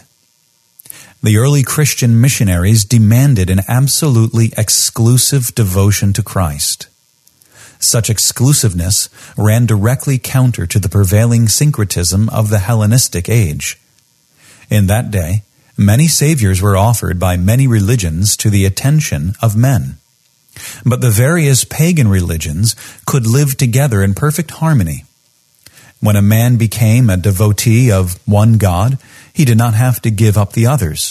The early Christian missionaries demanded an absolutely exclusive devotion to Christ. Such exclusiveness ran directly counter to the prevailing syncretism of the Hellenistic age. In that day, many saviors were offered by many religions to the attention of men. But the various pagan religions could live together in perfect harmony. When a man became a devotee of one God, he did not have to give up the others.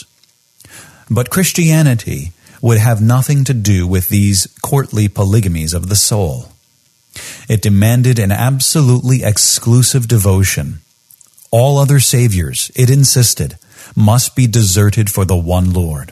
But Christianity would have nothing to do with these courtly polygamies of the soul. It demanded an absolutely exclusive devotion. All other saviors, it insisted, must be deserted for the one Lord.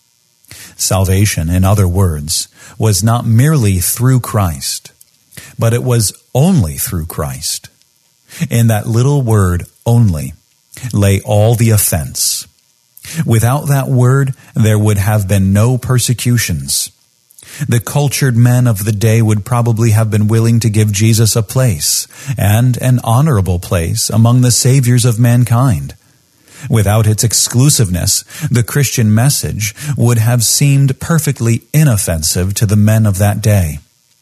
Salvation, in other words, was not merely through Christ, but it was only through Christ. In that little word, only, lay all the offense. Without that word, there would have been no persecutions. The cultured men of the day would probably have been willing to give Jesus a place, and an honorable place, among the saviors of mankind. Without its exclusiveness, the Christian message would have seemed perfectly inoffensive to the men of that day.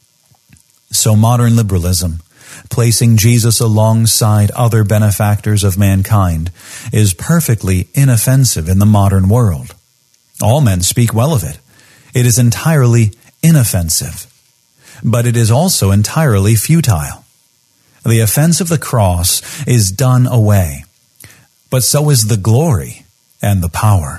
So modern liberalism, placing Jesus alongside other benefactors of mankind, is perfectly inoffensive in the modern world. All men speak well of it. It is entirely inoffensive. But it is also entirely futile. The offense of the cross is done away. But so is the glory and the power.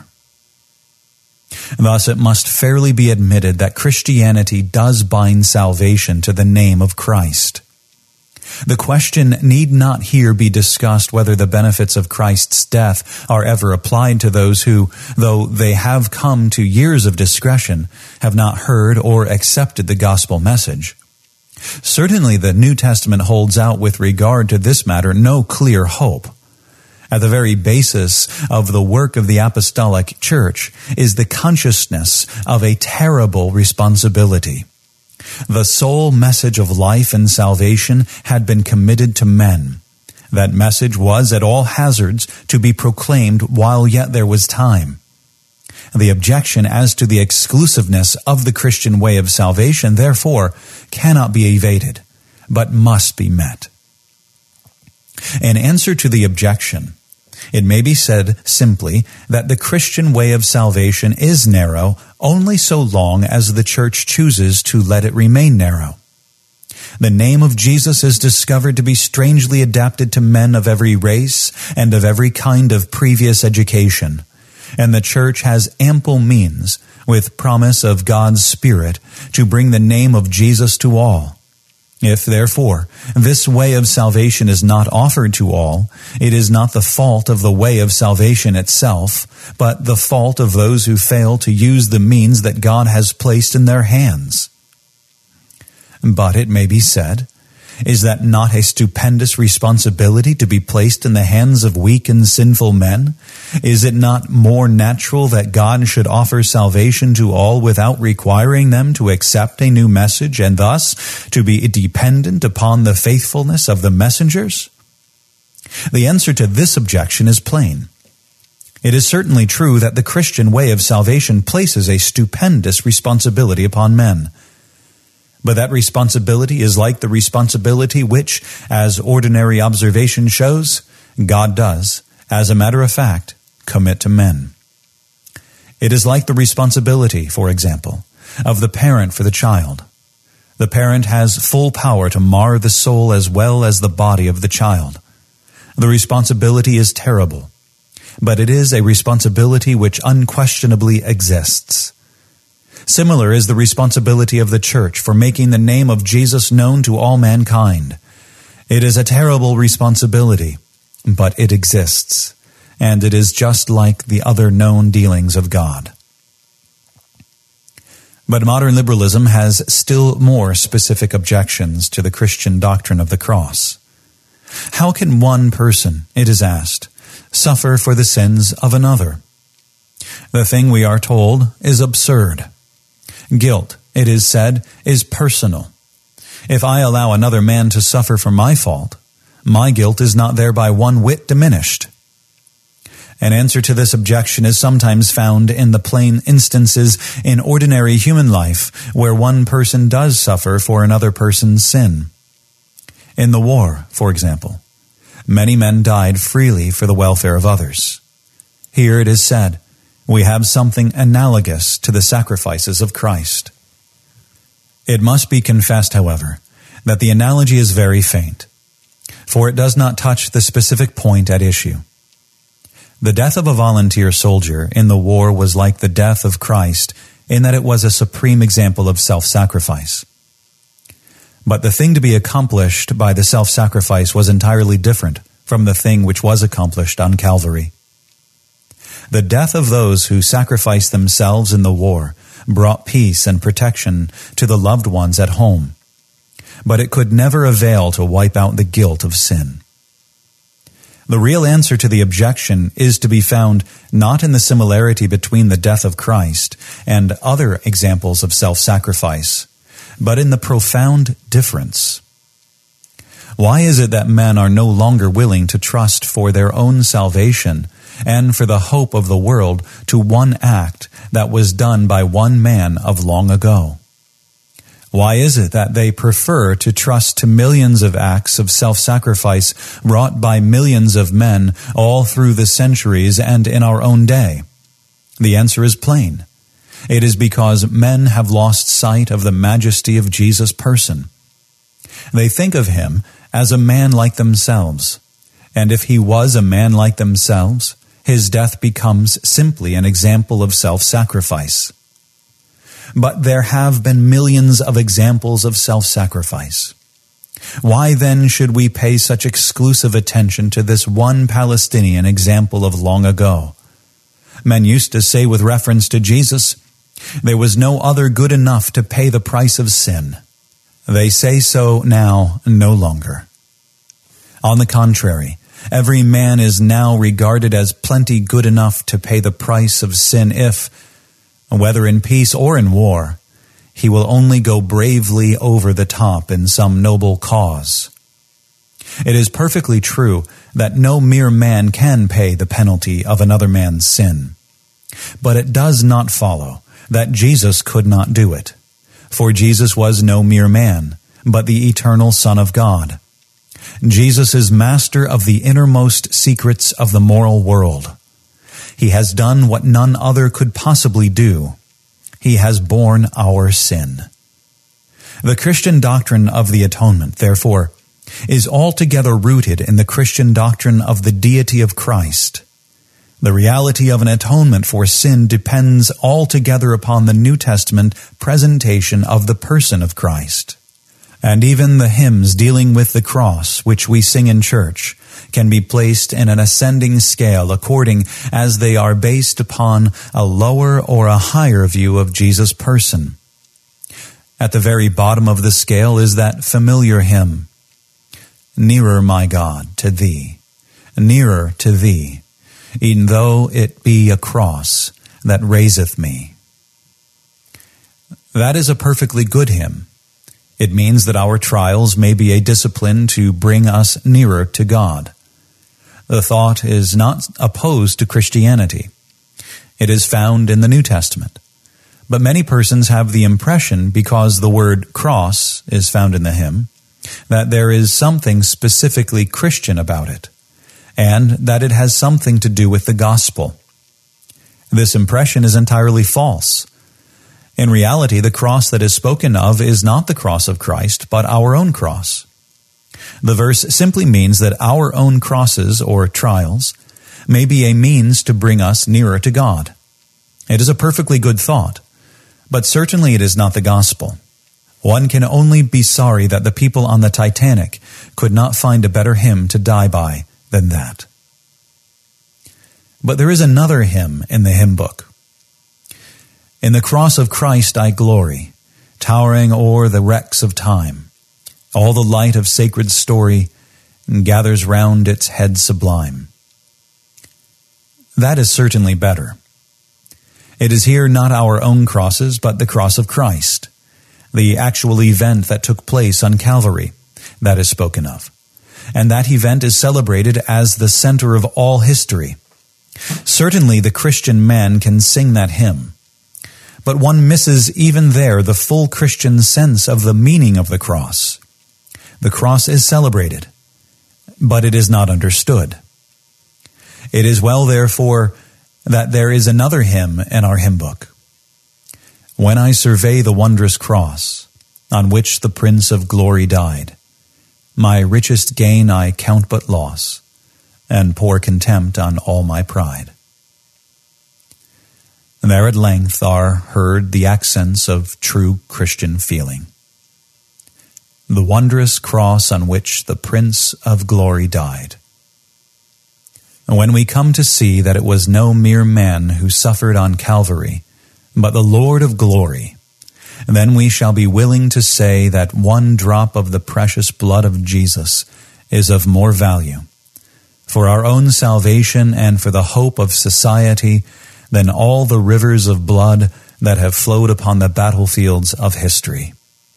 Thus, it must fairly be admitted that Christianity does bind salvation to the name of Christ. The question need not here be discussed whether the benefits of Christ's death are ever applied to those who, though they have come to years of discretion, have not heard or accepted the gospel message. Certainly, the New Testament holds out with regard to this matter no clear hope. At the very basis of the work of the apostolic church is the consciousness of a terrible responsibility. The sole message of life and salvation had been committed to men. That message was at all hazards to be proclaimed while yet there was time. The objection as to the exclusiveness of the Christian way of salvation, therefore, cannot be evaded, but must be met. In answer to the objection, it may be said simply that the Christian way of salvation is narrow only so long as the church chooses to let it remain narrow. The name of Jesus is discovered to be strangely adapted to men of every race and of every kind of previous education, and the church has ample means, with promise of God's Spirit, to bring the name of Jesus to all. If, therefore, this way of salvation is not offered to all, it is not the fault of the way of salvation itself, but the fault of those who fail to use the means that God has placed in their hands. But it may be said Is that not a stupendous responsibility to be placed in the hands of weak and sinful men? Is it not more natural that God should offer salvation to all without requiring them to accept a new message and thus to be dependent upon the faithfulness of the messengers? The answer to this objection is plain. It is certainly true that the Christian way of salvation places a stupendous responsibility upon men. But that responsibility is like the responsibility which, as ordinary observation shows, God does, as a matter of fact, commit to men. It is like the responsibility, for example, of the parent for the child. The parent has full power to mar the soul as well as the body of the child. The responsibility is terrible, but it is a responsibility which unquestionably exists. Similar is the responsibility of the church for making the name of Jesus known to all mankind. It is a terrible responsibility, but it exists, and it is just like the other known dealings of God. But modern liberalism has still more specific objections to the Christian doctrine of the cross. How can one person, it is asked, suffer for the sins of another? The thing, we are told, is absurd. Guilt, it is said, is personal. If I allow another man to suffer for my fault, my guilt is not thereby one whit diminished. An answer to this objection is sometimes found in the plain instances in ordinary human life where one person does suffer for another person's sin. In the war, for example, many men died freely for the welfare of others. Here it is said, we have something analogous to the sacrifices of Christ. It must be confessed, however, that the analogy is very faint, for it does not touch the specific point at issue. The death of a volunteer soldier in the war was like the death of Christ in that it was a supreme example of self-sacrifice. But the thing to be accomplished by the self-sacrifice was entirely different from the thing which was accomplished on Calvary. The death of those who sacrificed themselves in the war brought peace and protection to the loved ones at home, but it could never avail to wipe out the guilt of sin. The real answer to the objection is to be found not in the similarity between the death of Christ and other examples of self-sacrifice, but in the profound difference. Why is it that men are no longer willing to trust for their own salvation and for the hope of the world to one act that was done by one man of long ago? Why is it that they prefer to trust to millions of acts of self-sacrifice wrought by millions of men all through the centuries and in our own day? The answer is plain. It is because men have lost sight of the majesty of Jesus' person. They think of him as a man like themselves, and if he was a man like themselves, his death becomes simply an example of self-sacrifice. But there have been millions of examples of self-sacrifice. Why then should we pay such exclusive attention to this one Palestinian example of long ago? Men used to say with reference to Jesus, there was no other good enough to pay the price of sin. They say so now no longer. On the contrary, every man is now regarded as plenty good enough to pay the price of sin if, whether in peace or in war, he will only go bravely over the top in some noble cause. It is perfectly true that no mere man can pay the penalty of another man's sin. But it does not follow that Jesus could not do it, for Jesus was no mere man, but the eternal Son of God. Jesus is master of the innermost secrets of the moral world. He has done what none other could possibly do. He has borne our sin. The Christian doctrine of the atonement, therefore, is altogether rooted in the Christian doctrine of the deity of Christ. The reality of an atonement for sin depends altogether upon the New Testament presentation of the person of Christ. And even the hymns dealing with the cross, which we sing in church, can be placed in an ascending scale according as they are based upon a lower or a higher view of Jesus' person. At the very bottom of the scale is that familiar hymn, nearer, my God, to thee, nearer to thee, e'en though it be a cross that raiseth me. That is a perfectly good hymn. It means that our trials may be a discipline to bring us nearer to God. The thought is not opposed to Christianity. It is found in the New Testament. But many persons have the impression, because the word cross is found in the hymn, that there is something specifically Christian about it, and that it has something to do with the gospel. This impression is entirely false. In reality, the cross that is spoken of is not the cross of Christ, but our own cross. The verse simply means that our own crosses or trials may be a means to bring us nearer to God. It is a perfectly good thought, but certainly it is not the gospel. One can only be sorry that the people on the Titanic could not find a better hymn to die by than that. But there is another hymn in the hymn book. In the cross of Christ I glory, towering o'er the wrecks of time. All the light of sacred story gathers round its head sublime. That is certainly better. It is here not our own crosses, but the cross of Christ, the actual event that took place on Calvary, that is spoken of. And that event is celebrated as the center of all history. Certainly the Christian man can sing that hymn, but one misses even there the full Christian sense of the meaning of the cross. The cross is celebrated, but it is not understood. It is well, therefore, that there is another hymn in our hymn book. When I survey the wondrous cross, on which the Prince of Glory died, my richest gain I count but loss, and pour contempt on all my pride. And there at length are heard the accents of true Christian feeling. The wondrous cross on which the Prince of Glory died. And when we come to see that it was no mere man who suffered on Calvary, but the Lord of glory, then we shall be willing to say that one drop of the precious blood of Jesus is of more value for our own salvation and for the hope of society than all the rivers of blood that have flowed upon the battlefields of history.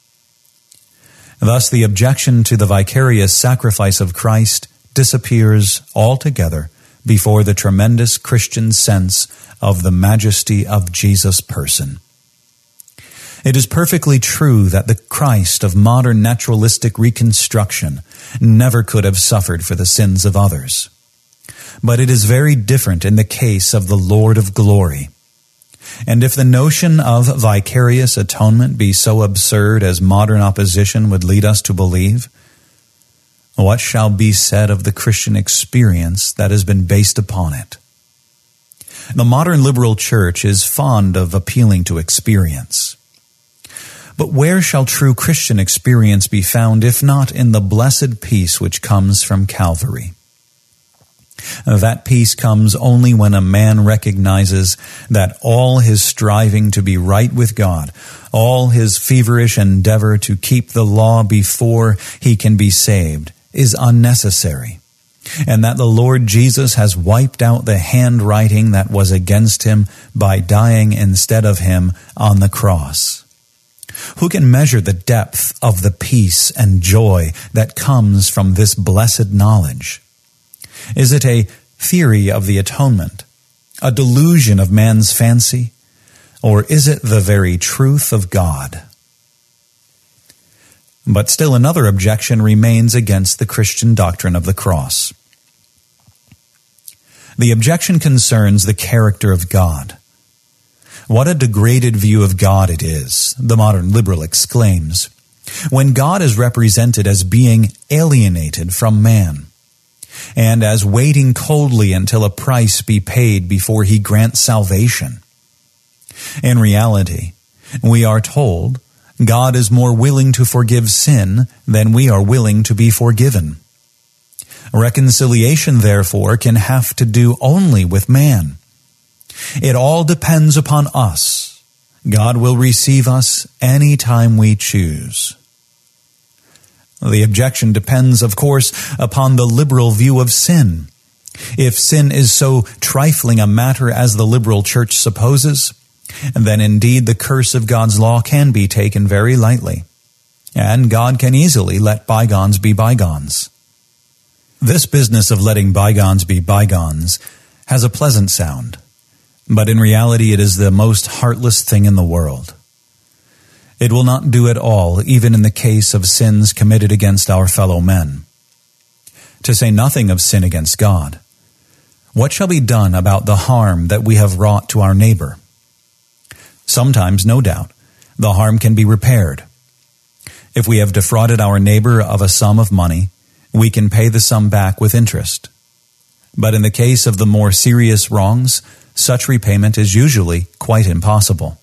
Thus, the objection to the vicarious sacrifice of Christ disappears altogether before the tremendous Christian sense of the majesty of Jesus' person. It is perfectly true that the Christ of modern naturalistic reconstruction never could have suffered for the sins of others. But it is very different in the case of the Lord of glory. And if the notion of vicarious atonement be so absurd as modern opposition would lead us to believe, what shall be said of the Christian experience that has been based upon it? The modern liberal church is fond of appealing to experience. But where shall true Christian experience be found if not in the blessed peace which comes from Calvary? That peace comes only when a man recognizes that all his striving to be right with God, all his feverish endeavor to keep the law before he can be saved, is unnecessary, and that the Lord Jesus has wiped out the handwriting that was against him by dying instead of him on the cross. Who can measure the depth of the peace and joy that comes from this blessed knowledge? Is it a theory of the atonement, a delusion of man's fancy, or is it the very truth of God? But still another objection remains against the Christian doctrine of the cross. The objection concerns the character of God. What a degraded view of God it is, the modern liberal exclaims, when God is represented as being alienated from man, and as waiting coldly until a price be paid before he grants salvation. In reality, we are told God is more willing to forgive sin than we are willing to be forgiven. Reconciliation, therefore, can have to do only with man. It all depends upon us. God will receive us any time we choose. The objection depends, of course, upon the liberal view of sin. If sin is so trifling a matter as the liberal church supposes, then indeed the curse of God's law can be taken very lightly, and God can easily let bygones be bygones. This business of letting bygones be bygones has a pleasant sound, but in reality it is the most heartless thing in the world. It will not do at all, even in the case of sins committed against our fellow men. To say nothing of sin against God, what shall be done about the harm that we have wrought to our neighbor? Sometimes, no doubt, the harm can be repaired. If we have defrauded our neighbor of a sum of money, we can pay the sum back with interest. But in the case of the more serious wrongs, such repayment is usually quite impossible.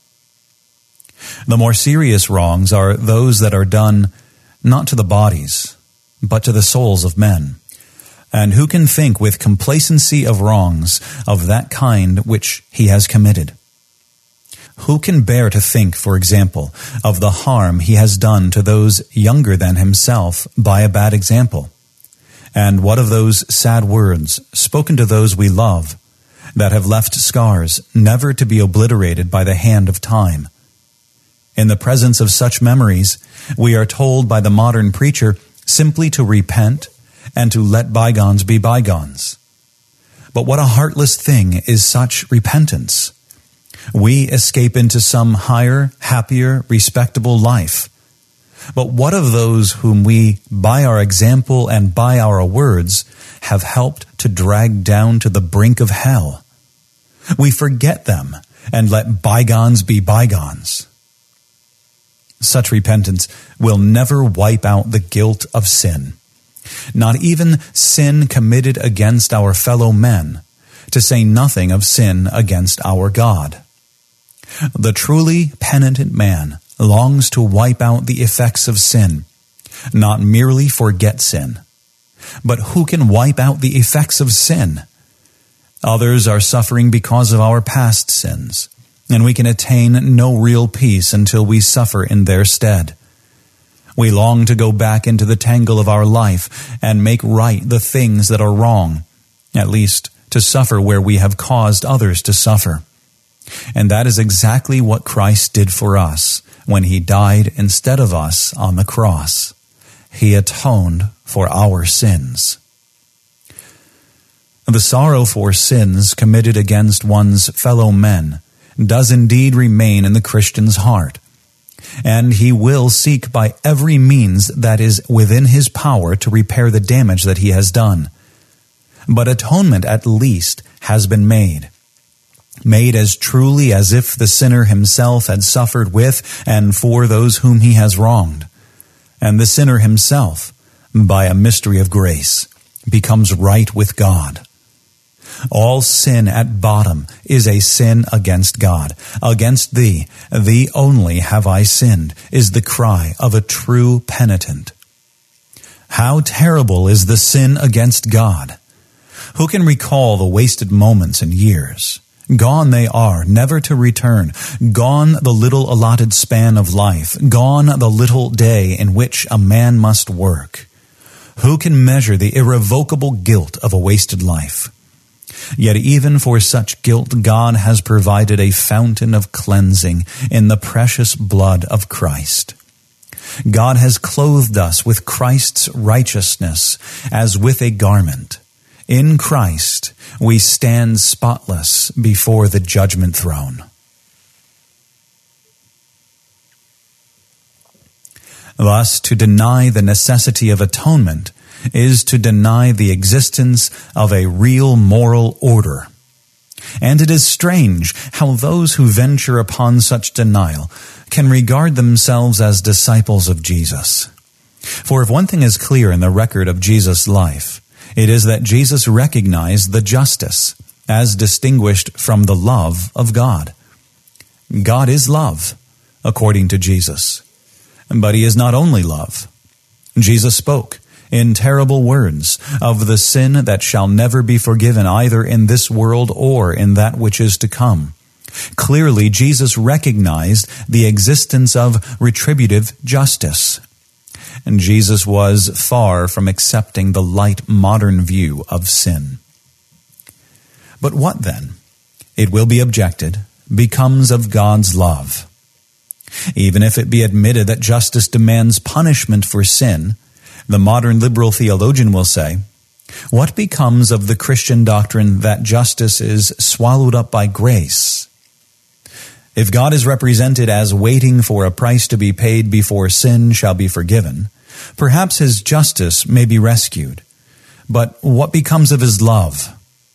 The more serious wrongs are those that are done not to the bodies, but to the souls of men. And who can think with complacency of wrongs of that kind which he has committed? Who can bear to think, for example, of the harm he has done to those younger than himself by a bad example? And what of those sad words spoken to those we love that have left scars never to be obliterated by the hand of time? In the presence of such memories, we are told by the modern preacher simply to repent and to let bygones be bygones. But what a heartless thing is such repentance! We escape into some higher, happier, respectable life. But what of those whom we, by our example and by our words, have helped to drag down to the brink of hell? We forget them and let bygones be bygones. Such repentance will never wipe out the guilt of sin, not even sin committed against our fellow men, to say nothing of sin against our God. The truly penitent man longs to wipe out the effects of sin, not merely forget sin. But who can wipe out the effects of sin? Others are suffering because of our past sins, and we can attain no real peace until we suffer in their stead. We long to go back into the tangle of our life and make right the things that are wrong, at least to suffer where we have caused others to suffer. And that is exactly what Christ did for us when he died instead of us on the cross. He atoned for our sins. The sorrow for sins committed against one's fellow men does indeed remain in the Christian's heart, and he will seek by every means that is within his power to repair the damage that he has done. But atonement at least has been made. Made as truly as if the sinner himself had suffered with and for those whom he has wronged. And the sinner himself, by a mystery of grace, becomes right with God. All sin at bottom is a sin against God. Against thee, thee only have I sinned, is the cry of a true penitent. How terrible is the sin against God! Who can recall the wasted moments and years? Gone they are, never to return. Gone the little allotted span of life. Gone the little day in which a man must work. Who can measure the irrevocable guilt of a wasted life? Yet even for such guilt, God has provided a fountain of cleansing in the precious blood of Christ. God has clothed us with Christ's righteousness as with a garment. In Christ, we stand spotless before the judgment throne. Thus, to deny the necessity of atonement is to deny the existence of a real moral order. And it is strange how those who venture upon such denial can regard themselves as disciples of Jesus. For if one thing is clear in the record of Jesus' life, it is that Jesus recognized the justice as distinguished from the love of God. God is love, according to Jesus. But he is not only love. Jesus spoke in terrible words of the sin that shall never be forgiven either in this world or in that which is to come. Clearly, Jesus recognized the existence of retributive justice. and Jesus was far from accepting the light modern view of sin. But what then, it will be objected, becomes of God's love? Even if it be admitted that justice demands punishment for sin, the modern liberal theologian will say, what becomes of the Christian doctrine that justice is swallowed up by grace? If God is represented as waiting for a price to be paid before sin shall be forgiven, perhaps his justice may be rescued. But what becomes of his love?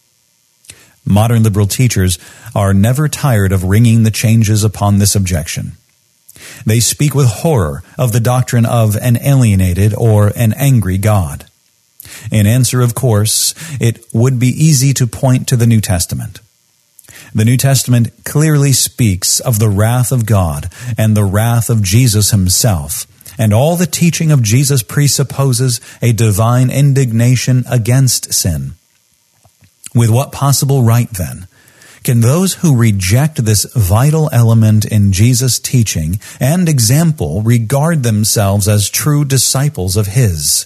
Modern liberal teachers are never tired of ringing the changes upon this objection. They speak with horror of the doctrine of an alienated or an angry God. In answer, of course, it would be easy to point to the New Testament. The New Testament clearly speaks of the wrath of God and the wrath of Jesus himself, and all the teaching of Jesus presupposes a divine indignation against sin. With what possible right, then, can those who reject this vital element in Jesus' teaching and example regard themselves as true disciples of his?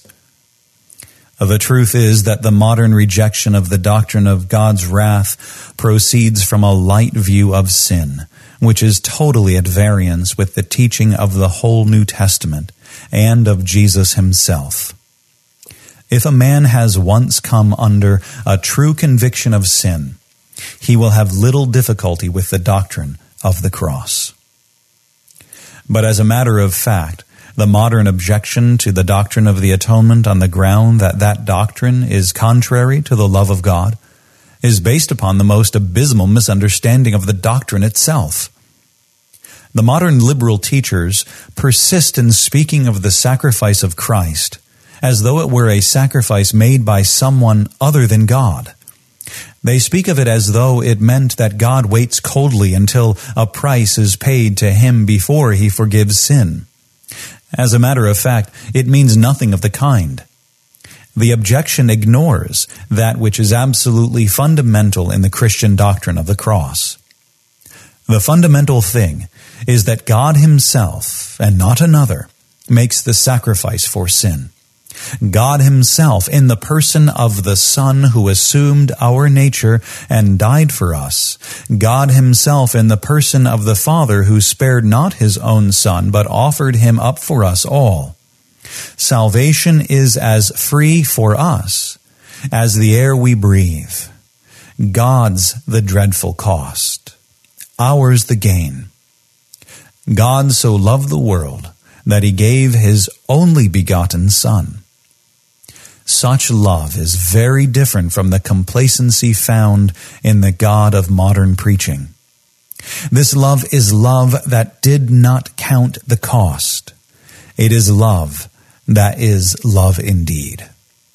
The truth is that the modern rejection of the doctrine of God's wrath proceeds from a light view of sin, which is totally at variance with the teaching of the whole New Testament and of Jesus himself. If a man has once come under a true conviction of sin, he will have little difficulty with the doctrine of the cross. But as a matter of fact, the modern objection to the doctrine of the atonement on the ground that that doctrine is contrary to the love of God is based upon the most abysmal misunderstanding of the doctrine itself. The modern liberal teachers persist in speaking of the sacrifice of Christ as though it were a sacrifice made by someone other than God. They speak of it as though it meant that God waits coldly until a price is paid to him before he forgives sin. As a matter of fact, it means nothing of the kind. The objection ignores that which is absolutely fundamental in the Christian doctrine of the cross. The fundamental thing is that God himself, and not another, makes the sacrifice for sin. God himself, in the person of the Son who assumed our nature and died for us. God himself, in the person of the Father who spared not his own Son, but offered him up for us all. Salvation is as free for us as the air we breathe. God's the dreadful cost, ours the gain. God so loved the world that he gave his only begotten Son. Such love is very different from the complacency found in the God of modern preaching. This love is love that did not count the cost. It is love that is love indeed.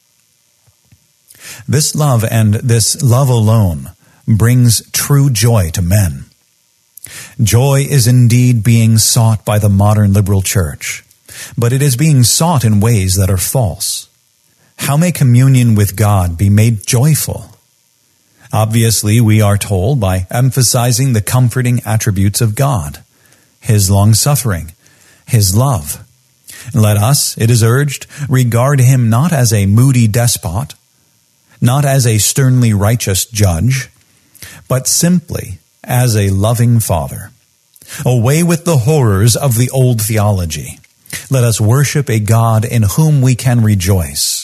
This love and this love alone brings true joy to men. Joy is indeed being sought by the modern liberal church, but it is being sought in ways that are false. How may communion with God be made joyful? Obviously, we are told by emphasizing the comforting attributes of God, his long-suffering, his love. Let us, it is urged, regard him not as a moody despot, not as a sternly righteous judge, but simply as a loving Father. Away with the horrors of the old theology. Let us worship a God in whom we can rejoice.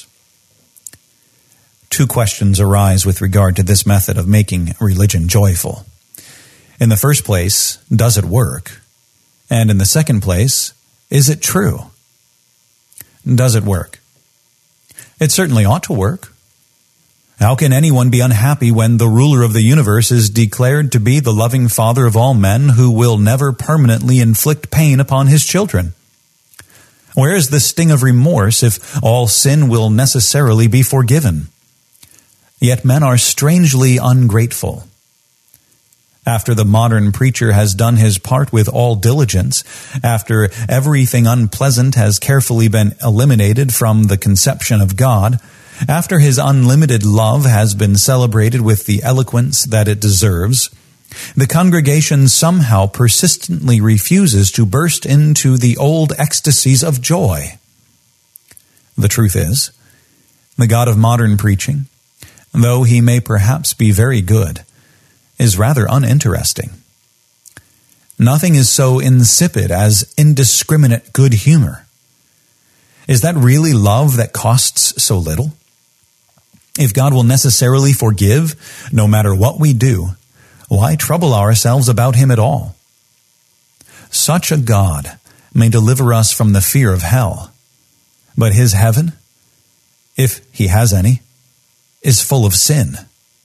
Two questions arise with regard to this method of making religion joyful. In the first place, does it work? And in the second place, is it true? Does it work? It certainly ought to work. How can anyone be unhappy when the ruler of the universe is declared to be the loving Father of all men who will never permanently inflict pain upon his children? Where is the sting of remorse if all sin will necessarily be forgiven? Yet men are strangely ungrateful. After the modern preacher has done his part with all diligence, after everything unpleasant has carefully been eliminated from the conception of God, after his unlimited love has been celebrated with the eloquence that it deserves, the congregation somehow persistently refuses to burst into the old ecstasies of joy. The truth is, the God of modern preaching, though he may perhaps be very good, is rather uninteresting. Nothing is so insipid as indiscriminate good humor. Is that really love that costs so little? If God will necessarily forgive no matter what we do, why trouble ourselves about him at all? Such a God may deliver us from the fear of hell, but his heaven, if he has any, is full of sin.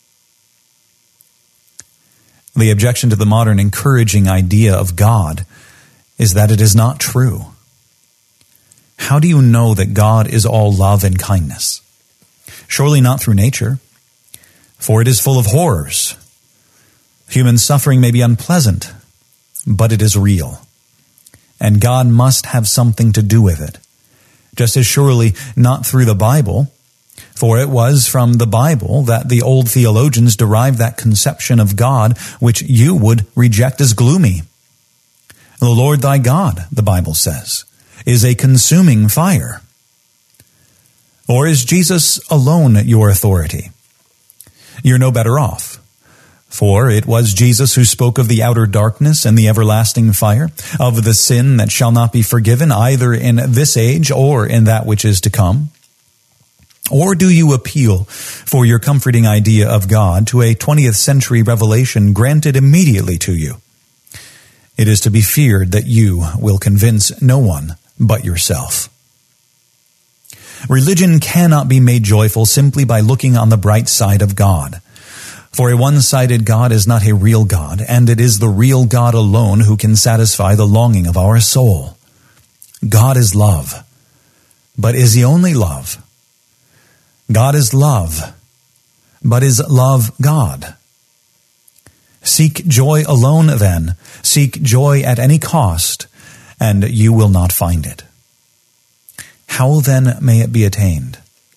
The objection to the modern encouraging idea of God is that it is not true. How do you know that God is all love and kindness? Surely not through nature, for it is full of horrors. Human suffering may be unpleasant, but it is real, and God must have something to do with it. Just as surely not through the Bible, for it was from the Bible that the old theologians derived that conception of God which you would reject as gloomy. The Lord thy God, the Bible says, is a consuming fire. Or is Jesus alone your authority? You're no better off. For it was Jesus who spoke of the outer darkness and the everlasting fire, of the sin that shall not be forgiven either in this age or in that which is to come. Or do you appeal for your comforting idea of God to a twentieth century revelation granted immediately to you? It is to be feared that you will convince no one but yourself. Religion cannot be made joyful simply by looking on the bright side of God. For a one-sided God is not a real God, and it is the real God alone who can satisfy the longing of our soul. God is love. But is he only love? God is love. But is love God? Seek joy alone then. Seek joy at any cost, and you will not find it. How then may it be attained?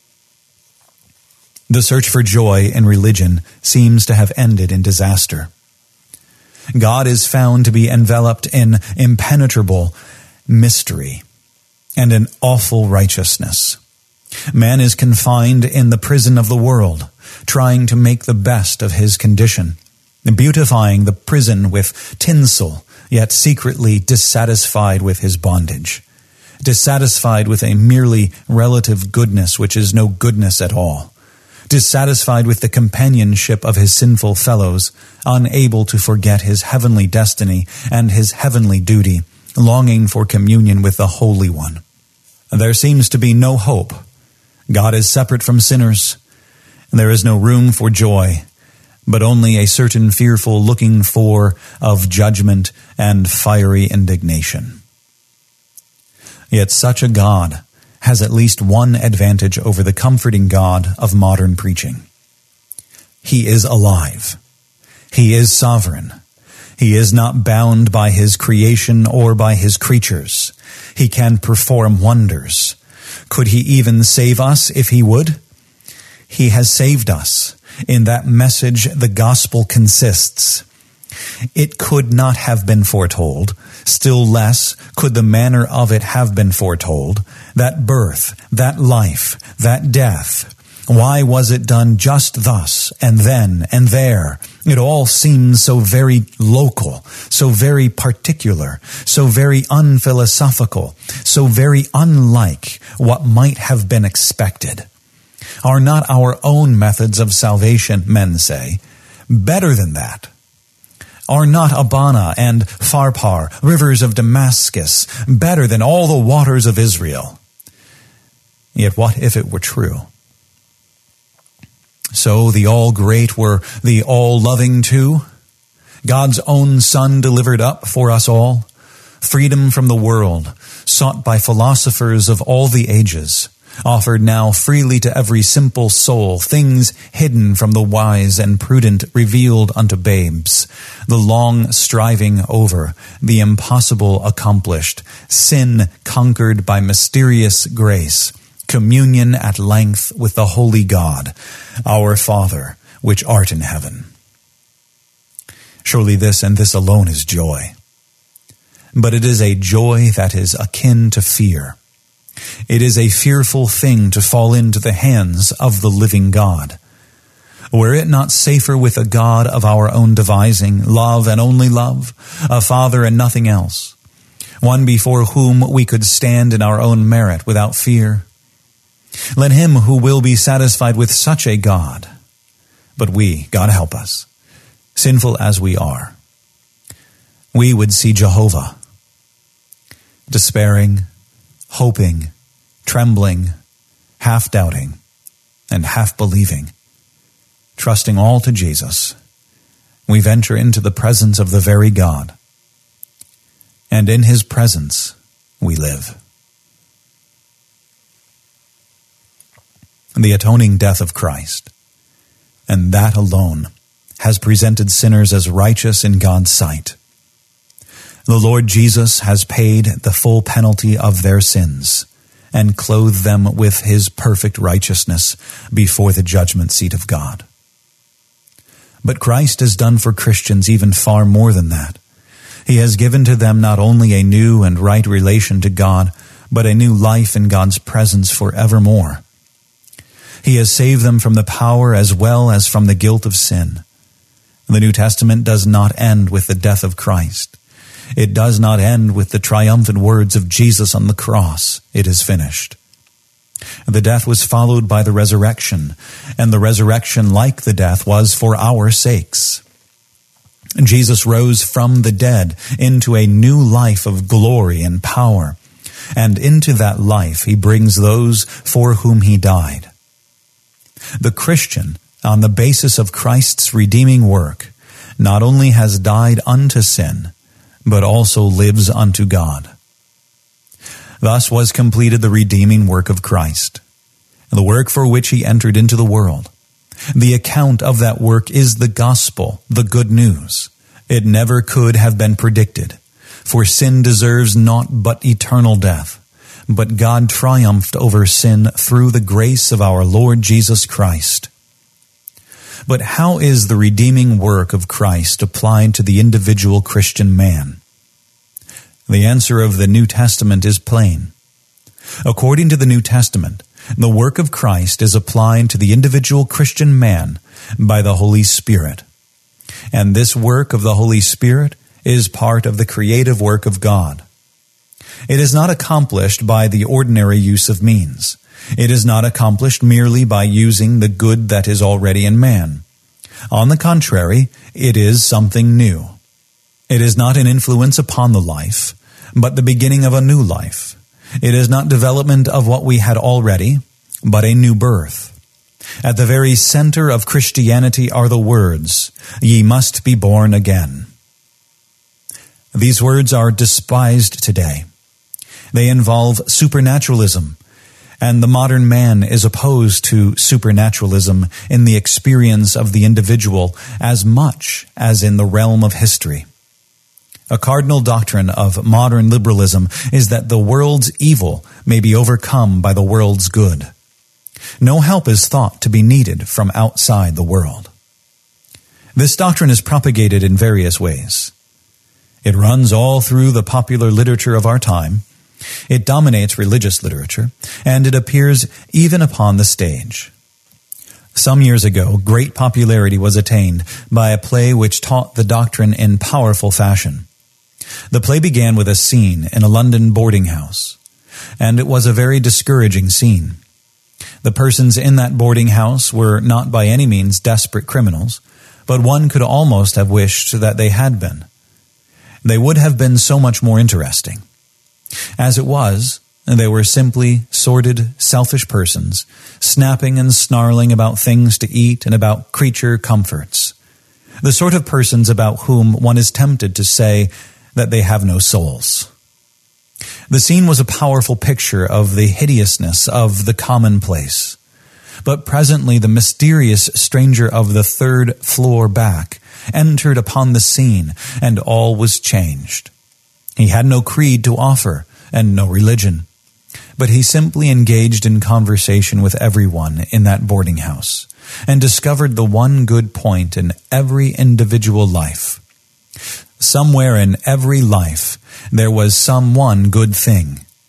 The search for joy in religion seems to have ended in disaster. God is found to be enveloped in impenetrable mystery and an awful righteousness. Man is confined in the prison of the world, trying to make the best of his condition, beautifying the prison with tinsel, yet secretly dissatisfied with his bondage, dissatisfied with a merely relative goodness which is no goodness at all, dissatisfied with the companionship of his sinful fellows, unable to forget his heavenly destiny and his heavenly duty, longing for communion with the Holy One. There seems to be no hope. God is separate from sinners. There is no room for joy, but only a certain fearful looking for of judgment and fiery indignation. Yet such a God has at least one advantage over the comforting God of modern preaching. He is alive. He is sovereign. He is not bound by his creation or by his creatures. He can perform wonders. Could he even save us if he would? He has saved us. In that message, the gospel consists. It could not have been foretold, still less could the manner of it have been foretold, that birth, that life, that death. Why was it done just thus, and then, and there? It all seems so very local, so very particular, so very unphilosophical, so very unlike what might have been expected. Are not our own methods of salvation, men say, better than that? Are not Abana and Pharpar, rivers of Damascus, better than all the waters of Israel? Yet what if it were true? So the all-great were the all-loving too? God's own Son delivered up for us all? Freedom from the world, sought by philosophers of all the ages, offered now freely to every simple soul, things hidden from the wise and prudent revealed unto babes, the long striving over, the impossible accomplished, sin conquered by mysterious grace, communion at length with the holy God, our Father, which art in heaven. Surely this and this alone is joy. But it is a joy that is akin to fear. It is a fearful thing to fall into the hands of the living God. Were it not safer with a God of our own devising, love and only love, a Father and nothing else, one before whom we could stand in our own merit without fear? Let him who will be satisfied with such a God. But we, God help us, sinful as we are, we would see Jehovah, despairing, hoping, trembling, half doubting, and half believing, trusting all to Jesus. We venture into the presence of the very God, and in his presence we live. The atoning death of Christ, and that alone, has presented sinners as righteous in God's sight. The Lord Jesus has paid the full penalty of their sins and clothed them with his perfect righteousness before the judgment seat of God. But Christ has done for Christians even far more than that. He has given to them not only a new and right relation to God, but a new life in God's presence forevermore. He has saved them from the power as well as from the guilt of sin. The New Testament does not end with the death of Christ. It does not end with the triumphant words of Jesus on the cross, "It is finished." The death was followed by the resurrection, and the resurrection, like the death, was for our sakes. Jesus rose from the dead into a new life of glory and power, and into that life he brings those for whom he died. The Christian, on the basis of Christ's redeeming work, not only has died unto sin, but also lives unto God. Thus was completed the redeeming work of Christ, the work for which he entered into the world. The account of that work is the gospel, the good news. It never could have been predicted, for sin deserves naught but eternal death. But God triumphed over sin through the grace of our Lord Jesus Christ. But how is the redeeming work of Christ applied to the individual Christian man? The answer of the New Testament is plain. According to the New Testament, the work of Christ is applied to the individual Christian man by the Holy Spirit. And this work of the Holy Spirit is part of the creative work of God. It is not accomplished by the ordinary use of means. It is not accomplished merely by using the good that is already in man. On the contrary, it is something new. It is not an influence upon the life, but the beginning of a new life. It is not development of what we had already, but a new birth. At the very center of Christianity are the words, "Ye must be born again." These words are despised today. They involve supernaturalism, and the modern man is opposed to supernaturalism in the experience of the individual as much as in the realm of history. A cardinal doctrine of modern liberalism is that the world's evil may be overcome by the world's good. No help is thought to be needed from outside the world. This doctrine is propagated in various ways. It runs all through the popular literature of our time. It dominates religious literature, and it appears even upon the stage. Some years ago, great popularity was attained by a play which taught the doctrine in powerful fashion. The play began with a scene in a London boarding house, and it was a very discouraging scene. The persons in that boarding house were not by any means desperate criminals, but one could almost have wished that they had been. They would have been so much more interesting. As it was, they were simply sordid, selfish persons, snapping and snarling about things to eat and about creature comforts. The sort of persons about whom one is tempted to say that they have no souls. The scene was a powerful picture of the hideousness of the commonplace. But presently the mysterious stranger of the third floor back entered upon the scene, and all was changed. He had no creed to offer, and no religion, but he simply engaged in conversation with everyone in that boarding house, and discovered the one good point in every individual life. Somewhere in every life there was some one good thing,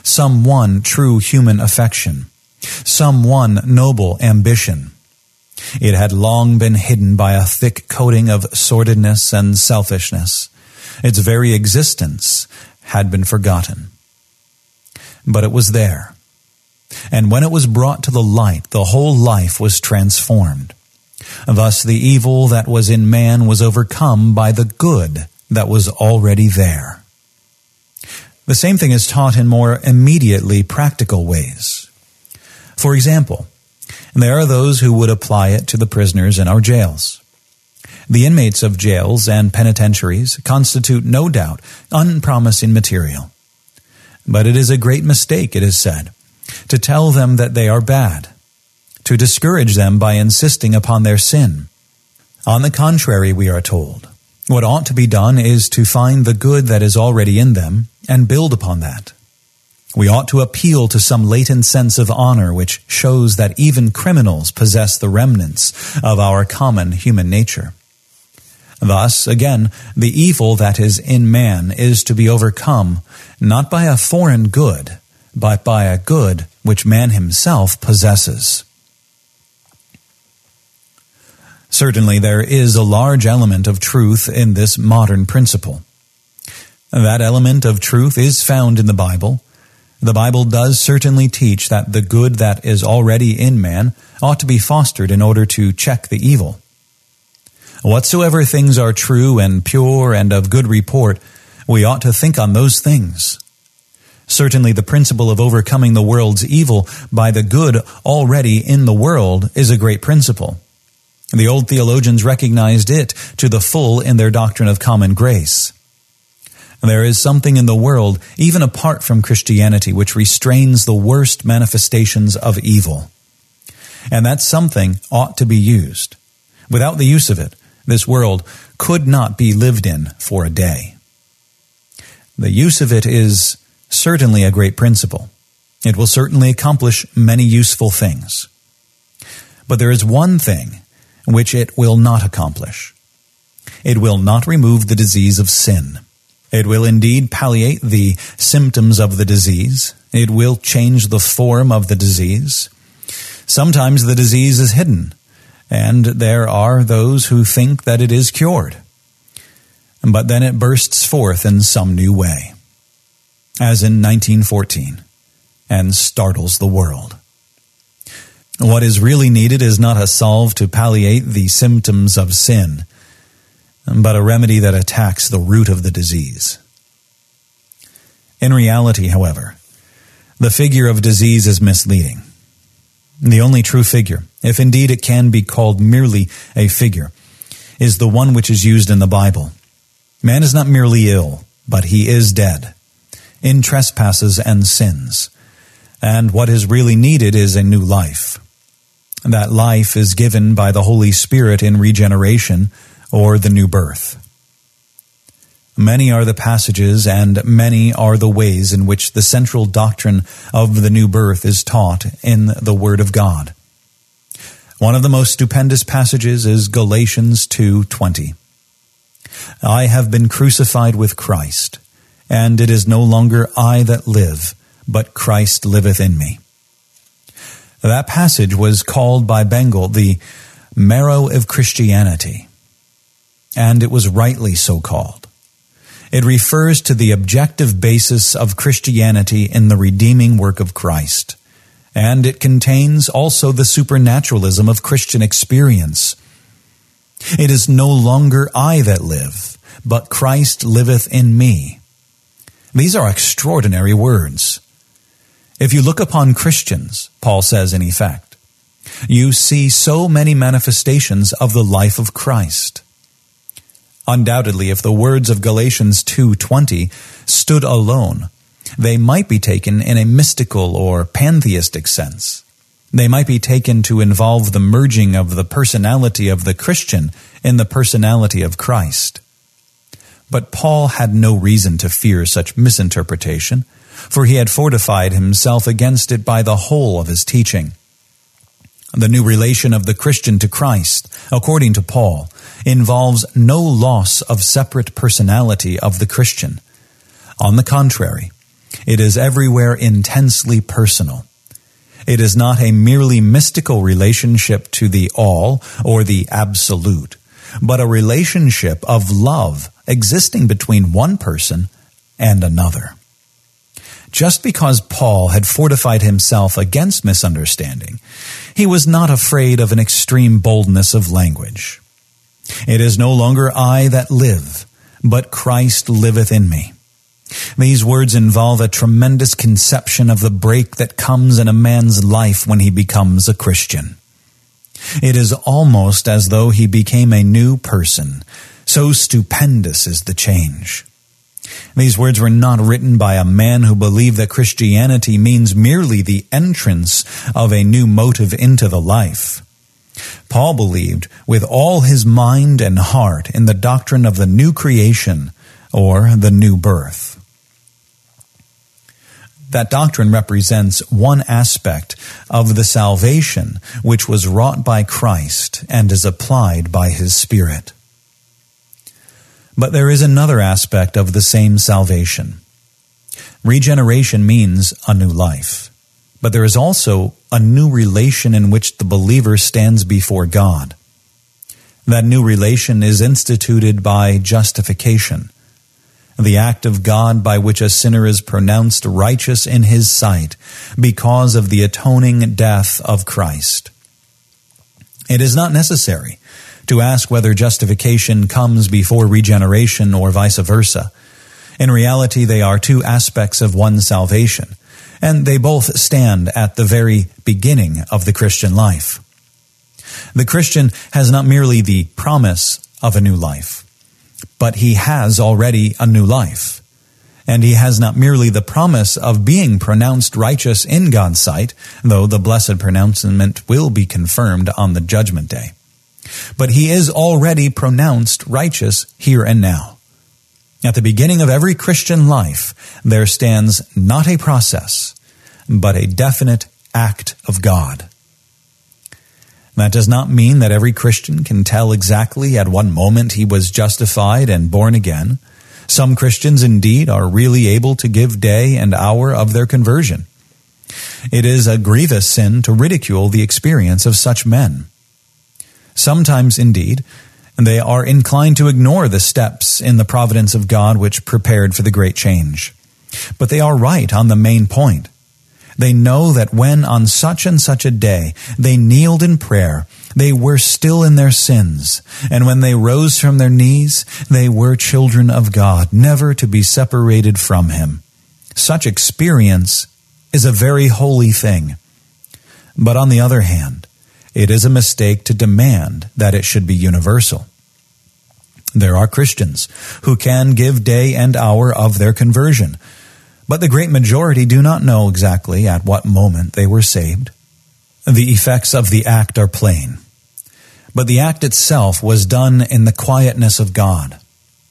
some one true human affection, some one noble ambition. It had long been hidden by a thick coating of sordidness and selfishness. Its very existence had been forgotten. But it was there. And when it was brought to the light, the whole life was transformed. Thus the evil that was in man was overcome by the good that was already there. The same thing is taught in more immediately practical ways. For example, there are those who would apply it to the prisoners in our jails. The inmates of jails and penitentiaries constitute, no doubt, unpromising material. But it is a great mistake, it is said, to tell them that they are bad, to discourage them by insisting upon their sin. On the contrary, we are told, what ought to be done is to find the good that is already in them and build upon that. We ought to appeal to some latent sense of honor which shows that even criminals possess the remnants of our common human nature. Thus, again, the evil that is in man is to be overcome not by a foreign good, but by a good which man himself possesses. Certainly, there is a large element of truth in this modern principle. That element of truth is found in the Bible. The Bible does certainly teach that the good that is already in man ought to be fostered in order to check the evil. Whatsoever things are true and pure and of good report, we ought to think on those things. Certainly the principle of overcoming the world's evil by the good already in the world is a great principle. The old theologians recognized it to the full in their doctrine of common grace. There is something in the world, even apart from Christianity, which restrains the worst manifestations of evil. And that something ought to be used. Without the use of it, this world could not be lived in for a day. The use of it is certainly a great principle. It will certainly accomplish many useful things. But there is one thing which it will not accomplish. It will not remove the disease of sin. It will indeed palliate the symptoms of the disease. It will change the form of the disease. Sometimes the disease is hidden, and there are those who think that it is cured. But then it bursts forth in some new way, as in nineteen fourteen, and startles the world. What is really needed is not a salve to palliate the symptoms of sin, but a remedy that attacks the root of the disease. In reality, however, the figure of disease is misleading. The only true figure, if indeed it can be called merely a figure, is the one which is used in the Bible. Man is not merely ill, but he is dead, in trespasses and sins. And what is really needed is a new life. That life is given by the Holy Spirit in regeneration, or the new birth. Many are the passages and many are the ways in which the central doctrine of the new birth is taught in the Word of God. One of the most stupendous passages is Galatians two twenty. I have been crucified with Christ, and it is no longer I that live, but Christ liveth in me. That passage was called by Bengal the marrow of Christianity, and it was rightly so called. It refers to the objective basis of Christianity in the redeeming work of Christ, and it contains also the supernaturalism of Christian experience. It is no longer I that live, but Christ liveth in me. These are extraordinary words. If you look upon Christians, Paul says in effect, you see so many manifestations of the life of Christ. Undoubtedly, if the words of Galatians two twenty stood alone, they might be taken in a mystical or pantheistic sense. They might be taken to involve the merging of the personality of the Christian in the personality of Christ. But Paul had no reason to fear such misinterpretation, for he had fortified himself against it by the whole of his teaching. The new relation of the Christian to Christ, according to Paul, involves no loss of separate personality of the Christian. On the contrary, It is everywhere intensely personal. It is not a merely mystical relationship to the all or the absolute, but a relationship of love existing between one person and another. Just because Paul had fortified himself against misunderstanding, he was not afraid of an extreme boldness of language. It is no longer I that live, but Christ liveth in me. These words involve a tremendous conception of the break that comes in a man's life when he becomes a Christian. It is almost as though he became a new person. So stupendous is the change. These words were not written by a man who believed that Christianity means merely the entrance of a new motive into the life. Paul believed with all his mind and heart in the doctrine of the new creation or the new birth. That doctrine represents one aspect of the salvation which was wrought by Christ and is applied by His Spirit. But there is another aspect of the same salvation. Regeneration means a new life, but there is also a new relation in which the believer stands before God. That new relation is instituted by justification, the act of God by which a sinner is pronounced righteous in His sight because of the atoning death of Christ. It is not necessary to ask whether justification comes before regeneration or vice versa. In reality, they are two aspects of one salvation, and they both stand at the very beginning of the Christian life. The Christian has not merely the promise of a new life, but he has already a new life. And he has not merely the promise of being pronounced righteous in God's sight, though the blessed pronouncement will be confirmed on the judgment day. But he is already pronounced righteous here and now. At the beginning of every Christian life, there stands not a process, but a definite act of God. That does not mean that every Christian can tell exactly at what moment he was justified and born again. Some Christians indeed are really able to give day and hour of their conversion. It is a grievous sin to ridicule the experience of such men. Sometimes indeed, they are inclined to ignore the steps in the providence of God which prepared for the great change. But they are right on the main point. They know that when on such and such a day they kneeled in prayer, they were still in their sins, and when they rose from their knees, they were children of God, never to be separated from Him. Such experience is a very holy thing. But on the other hand, it is a mistake to demand that it should be universal. There are Christians who can give day and hour of their conversion, but the great majority do not know exactly at what moment they were saved. The effects of the act are plain, but the act itself was done in the quietness of God.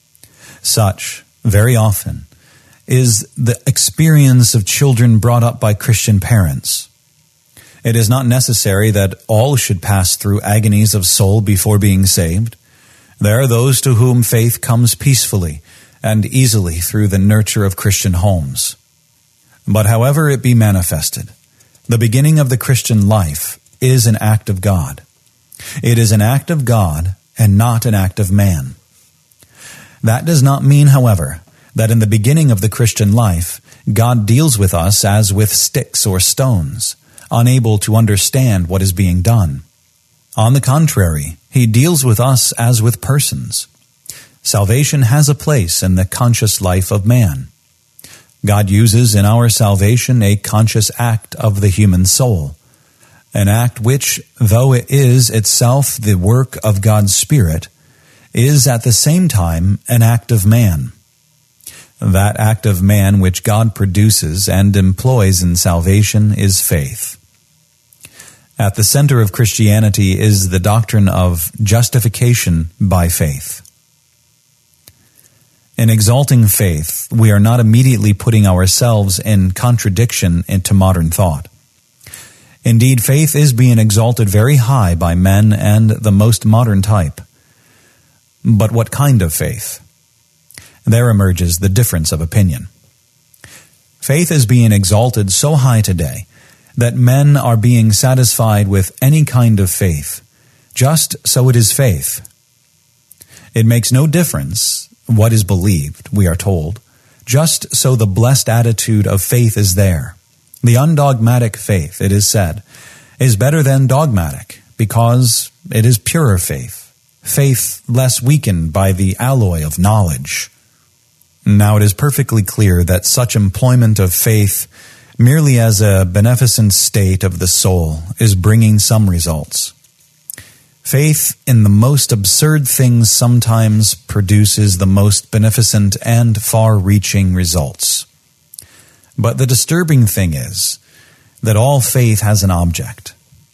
Such, very often, is the experience of children brought up by Christian parents. It is not necessary that all should pass through agonies of soul before being saved. There are those to whom faith comes peacefully and easily through the nurture of Christian homes. But however it be manifested, the beginning of the Christian life is an act of God. It is an act of God and not an act of man. That does not mean, however, that in the beginning of the Christian life, God deals with us as with sticks or stones, unable to understand what is being done. On the contrary, He deals with us as with persons. Salvation has a place in the conscious life of man. God uses in our salvation a conscious act of the human soul, an act which, though it is itself the work of God's Spirit, is at the same time an act of man. That act of man which God produces and employs in salvation is faith. At the center of Christianity is the doctrine of justification by faith. In exalting faith, we are not immediately putting ourselves in contradiction into modern thought. Indeed, faith is being exalted very high by men and the most modern type. But what kind of faith? There emerges the difference of opinion. Faith is being exalted so high today that men are being satisfied with any kind of faith, just so it is faith. It makes no difference what is believed, we are told, just so the blessed attitude of faith is there. The undogmatic faith, it is said, is better than dogmatic because it is purer faith, faith less weakened by the alloy of knowledge. Now it is perfectly clear that such employment of faith merely as a beneficent state of the soul is bringing some results. Faith in the most absurd things sometimes produces the most beneficent and far-reaching results. But the disturbing thing is that all faith has an object.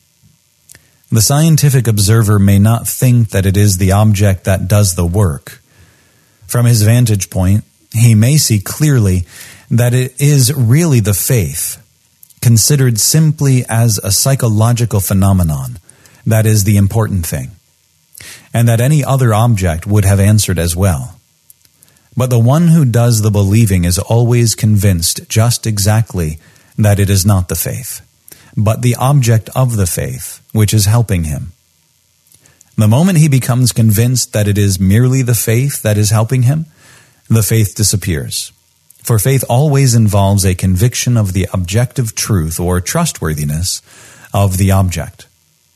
The scientific observer may not think that it is the object that does the work. From his vantage point, he may see clearly that it is really the faith, considered simply as a psychological phenomenon, that is the important thing, and that any other object would have answered as well. But the one who does the believing is always convinced just exactly that it is not the faith, but the object of the faith which is helping him. The moment he becomes convinced that it is merely the faith that is helping him, the faith disappears. For faith always involves a conviction of the objective truth or trustworthiness of the object.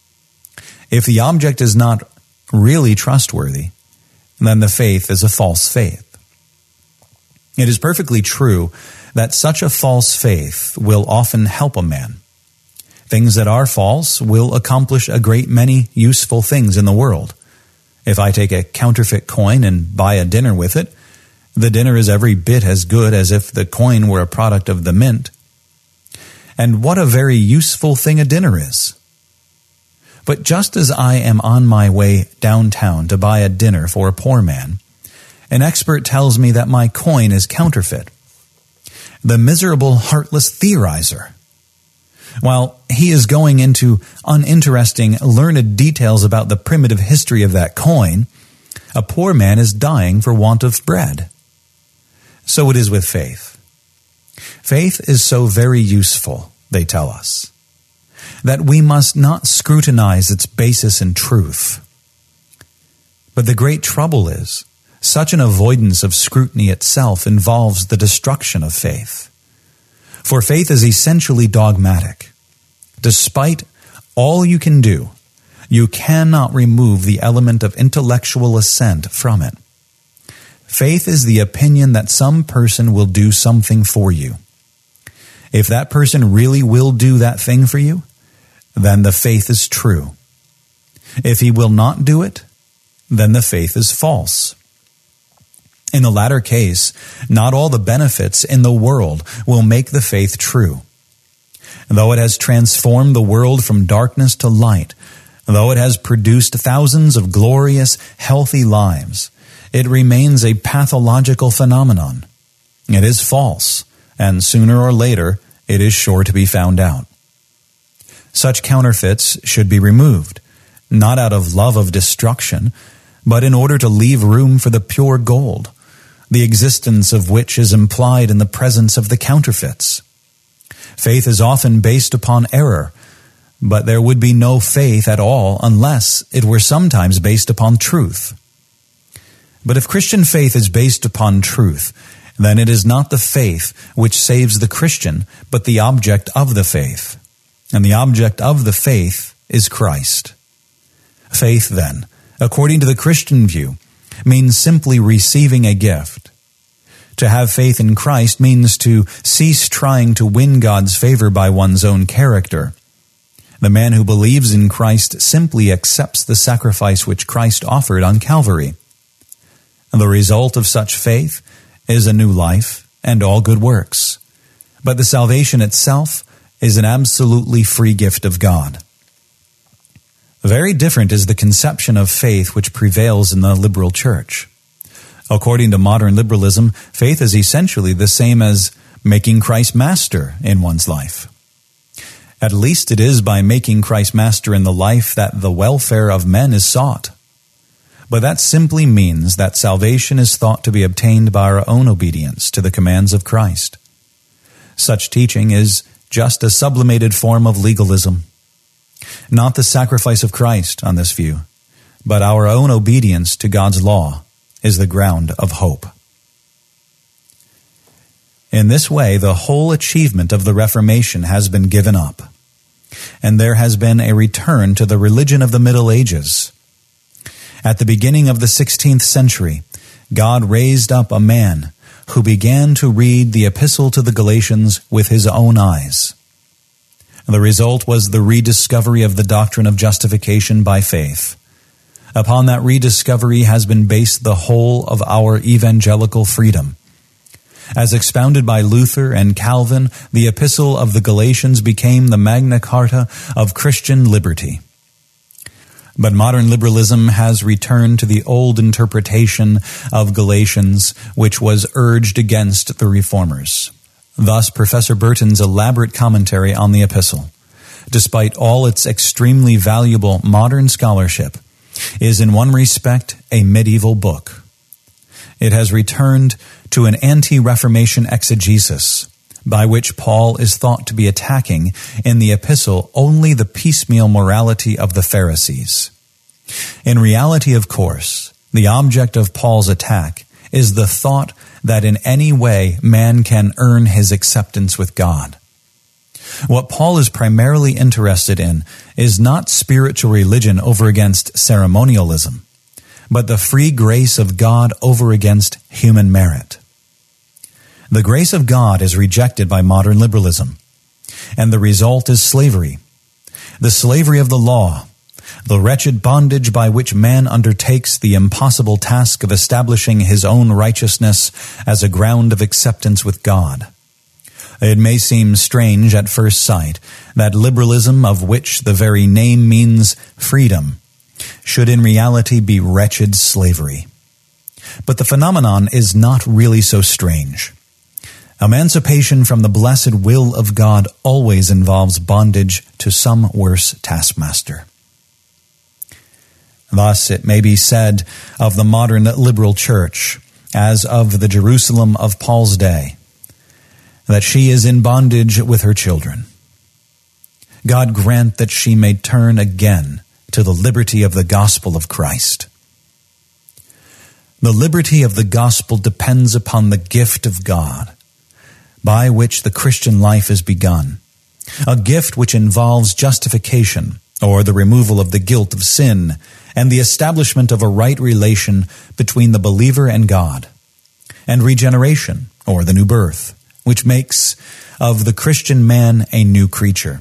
If the object is not really trustworthy, then the faith is a false faith. It is perfectly true that such a false faith will often help a man. Things that are false will accomplish a great many useful things in the world. If I take a counterfeit coin and buy a dinner with it, the dinner is every bit as good as if the coin were a product of the mint. And what a very useful thing a dinner is. But just as I am on my way downtown to buy a dinner for a poor man, an expert tells me that my coin is counterfeit. The miserable, heartless theorizer. While he is going into uninteresting, learned details about the primitive history of that coin, a poor man is dying for want of bread. So it is with faith. Faith is so very useful, they tell us, that we must not scrutinize its basis in truth. But the great trouble is, such an avoidance of scrutiny itself involves the destruction of faith. For faith is essentially dogmatic. Despite all you can do, you cannot remove the element of intellectual assent from it. Faith is the opinion that some person will do something for you. If that person really will do that thing for you, then the faith is true. If he will not do it, then the faith is false. In the latter case, not all the benefits in the world will make the faith true. Though it has transformed the world from darkness to light, though it has produced thousands of glorious, healthy lives, it remains a pathological phenomenon. It is false, and sooner or later it is sure to be found out. Such counterfeits should be removed, not out of love of destruction, but in order to leave room for the pure gold, the existence of which is implied in the presence of the counterfeits. Faith is often based upon error, but there would be no faith at all unless it were sometimes based upon truth. But if Christian faith is based upon truth, then it is not the faith which saves the Christian, but the object of the faith. And the object of the faith is Christ. Faith, then, according to the Christian view, means simply receiving a gift. To have faith in Christ means to cease trying to win God's favor by one's own character. The man who believes in Christ simply accepts the sacrifice which Christ offered on Calvary. The result of such faith is a new life and all good works. But the salvation itself is an absolutely free gift of God. Very different is the conception of faith which prevails in the liberal church. According to modern liberalism, faith is essentially the same as making Christ master in one's life. At least it is by making Christ master in the life that the welfare of men is sought. But that simply means that salvation is thought to be obtained by our own obedience to the commands of Christ. Such teaching is just a sublimated form of legalism. Not the sacrifice of Christ on this view, but our own obedience to God's law is the ground of hope. In this way, the whole achievement of the Reformation has been given up, and there has been a return to the religion of the Middle Ages. At the beginning of the sixteenth century, God raised up a man who began to read the Epistle to the Galatians with his own eyes. The result was the rediscovery of the doctrine of justification by faith. Upon that rediscovery has been based the whole of our evangelical freedom. As expounded by Luther and Calvin, the Epistle of the Galatians became the Magna Carta of Christian liberty. But modern liberalism has returned to the old interpretation of Galatians, which was urged against the Reformers. Thus, Professor Burton's elaborate commentary on the Epistle, despite all its extremely valuable modern scholarship, is in one respect a medieval book. It has returned to an anti-Reformation exegesis, by which Paul is thought to be attacking in the epistle only the piecemeal morality of the Pharisees. In reality, of course, the object of Paul's attack is the thought that in any way man can earn his acceptance with God. What Paul is primarily interested in is not spiritual religion over against ceremonialism, but the free grace of God over against human merit. The grace of God is rejected by modern liberalism, and the result is slavery. The slavery of the law, the wretched bondage by which man undertakes the impossible task of establishing his own righteousness as a ground of acceptance with God. It may seem strange at first sight that liberalism, of which the very name means freedom, should in reality be wretched slavery. But the phenomenon is not really so strange. Emancipation from the blessed will of God always involves bondage to some worse taskmaster. Thus, it may be said of the modern liberal church, as of the Jerusalem of Paul's day, that she is in bondage with her children. God grant that she may turn again to the liberty of the gospel of Christ. The liberty of the gospel depends upon the gift of God, by which the Christian life is begun, a gift which involves justification, or the removal of the guilt of sin, and the establishment of a right relation between the believer and God, and regeneration, or the new birth, which makes of the Christian man a new creature.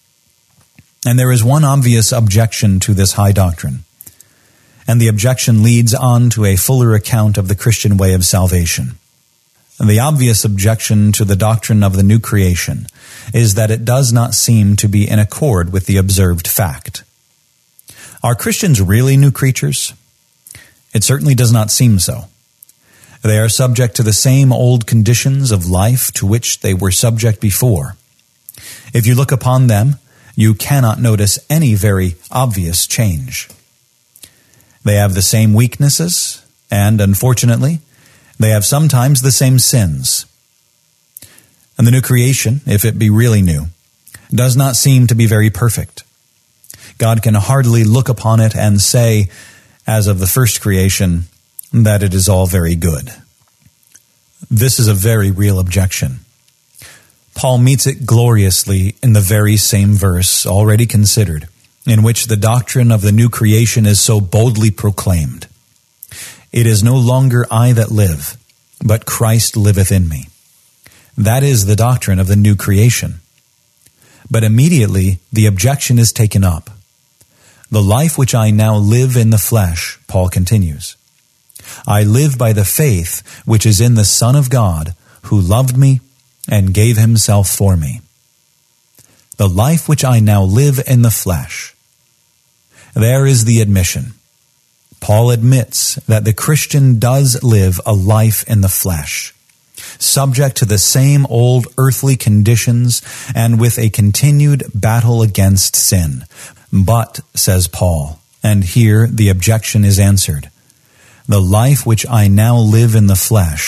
And there is one obvious objection to this high doctrine, and the objection leads on to a fuller account of the Christian way of salvation. The obvious objection to the doctrine of the new creation is that it does not seem to be in accord with the observed fact. Are Christians really new creatures? It certainly does not seem so. They are subject to the same old conditions of life to which they were subject before. If you look upon them, you cannot notice any very obvious change. They have the same weaknesses, and unfortunately, they have sometimes the same sins. And the new creation, if it be really new, does not seem to be very perfect. God can hardly look upon it and say, as of the first creation, that it is all very good. This is a very real objection. Paul meets it gloriously in the very same verse already considered, in which the doctrine of the new creation is so boldly proclaimed. It is no longer I that live, but Christ liveth in me. That is the doctrine of the new creation. But immediately the objection is taken up. The life which I now live in the flesh, Paul continues, I live by the faith which is in the Son of God, who loved me and gave himself for me. The life which I now live in the flesh. There is the admission. Paul admits that the Christian does live a life in the flesh, subject to the same old earthly conditions and with a continued battle against sin. But, says Paul, and here the objection is answered, the life which I now live in the flesh,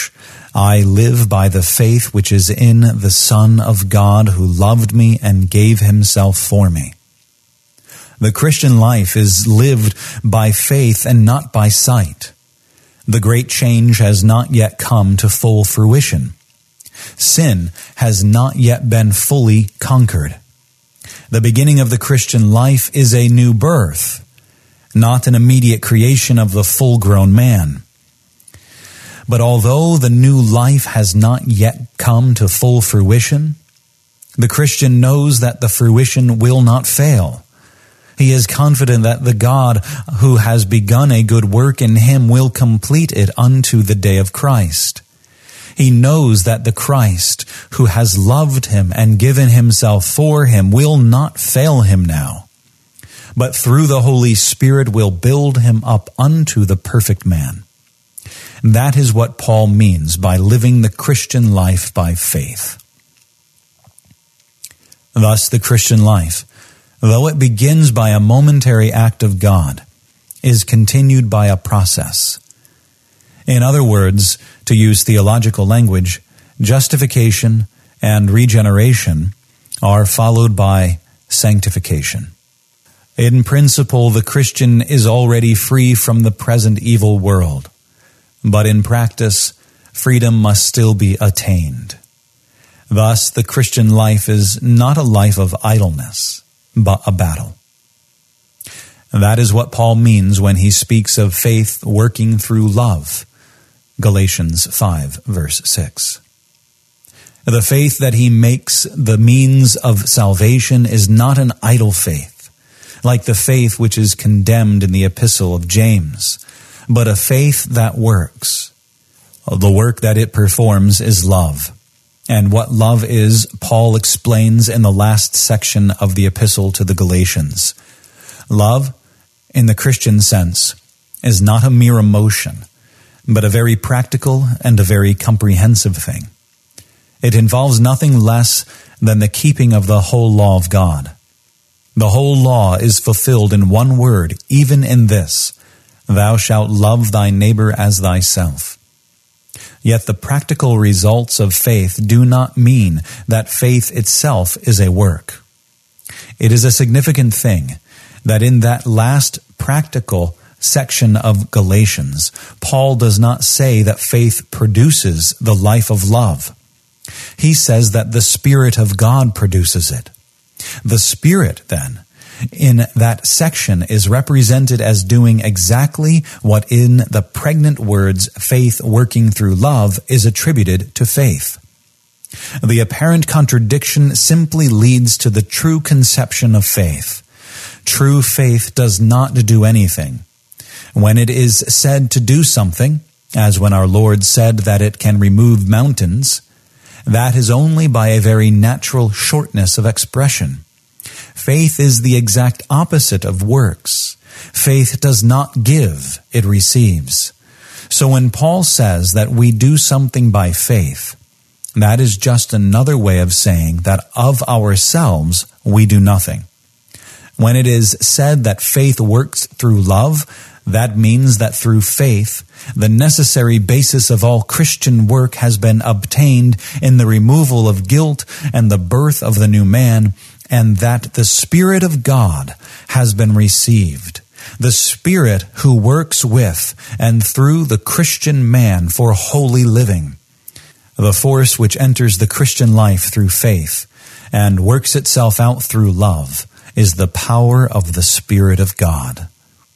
I live by the faith which is in the Son of God, who loved me and gave himself for me. The Christian life is lived by faith and not by sight. The great change has not yet come to full fruition. Sin has not yet been fully conquered. The beginning of the Christian life is a new birth, not an immediate creation of the full-grown man. But although the new life has not yet come to full fruition, the Christian knows that the fruition will not fail. He is confident that the God who has begun a good work in him will complete it unto the day of Christ. He knows that the Christ who has loved him and given himself for him will not fail him now, but through the Holy Spirit will build him up unto the perfect man. That is what Paul means by living the Christian life by faith. Thus, the Christian life, though it begins by a momentary act of God, is continued by a process. In other words, to use theological language, justification and regeneration are followed by sanctification. In principle, the Christian is already free from the present evil world, but in practice, freedom must still be attained. Thus, the Christian life is not a life of idleness, but a battle. That is what Paul means when he speaks of faith working through love. Galatians five, verse six. The faith that he makes the means of salvation is not an idle faith, like the faith which is condemned in the epistle of James, but a faith that works. The work that it performs is love. And what love is, Paul explains in the last section of the epistle to the Galatians. Love, in the Christian sense, is not a mere emotion, but a very practical and a very comprehensive thing. It involves nothing less than the keeping of the whole law of God. The whole law is fulfilled in one word, even in this, thou shalt love thy neighbor as thyself. Yet the practical results of faith do not mean that faith itself is a work. It is a significant thing that in that last practical section of Galatians, Paul does not say that faith produces the life of love. He says that the Spirit of God produces it. The Spirit, then, in that section is represented as doing exactly what in the pregnant words, faith working through love, is attributed to faith. The apparent contradiction simply leads to the true conception of faith. True faith does not do anything. When it is said to do something, as when our Lord said that it can remove mountains, that is only by a very natural shortness of expression. Faith is the exact opposite of works. Faith does not give, it receives. So when Paul says that we do something by faith, that is just another way of saying that of ourselves we do nothing. When it is said that faith works through love, that means that through faith, the necessary basis of all Christian work has been obtained in the removal of guilt and the birth of the new man, and that the Spirit of God has been received. The Spirit who works with and through the Christian man for holy living. The force which enters the Christian life through faith and works itself out through love is the power of the Spirit of God.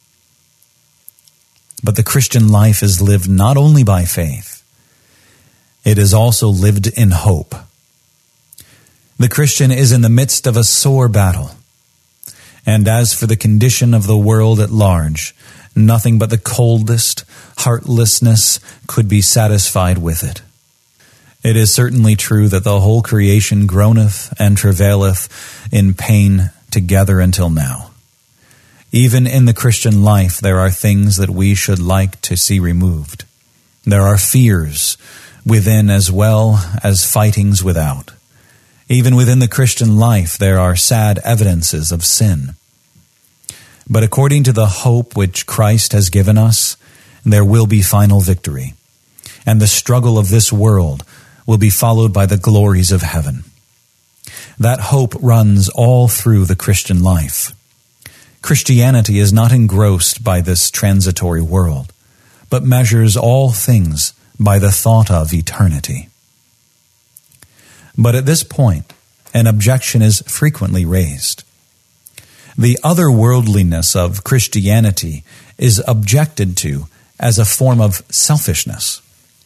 But the Christian life is lived not only by faith, it is also lived in hope. The Christian is in the midst of a sore battle. And as for the condition of the world at large, nothing but the coldest heartlessness could be satisfied with it. It is certainly true that the whole creation groaneth and travaileth in pain together until now. Even in the Christian life, there are things that we should like to see removed. There are fears within as well as fightings without. Even within the Christian life, there are sad evidences of sin. But according to the hope which Christ has given us, there will be final victory. and the struggle of this world will be followed by the glories of heaven. That hope runs all through the Christian life. Christianity is not engrossed by this transitory world, but measures all things by the thought of eternity. But at this point, an objection is frequently raised. The otherworldliness of Christianity is objected to as a form of selfishness.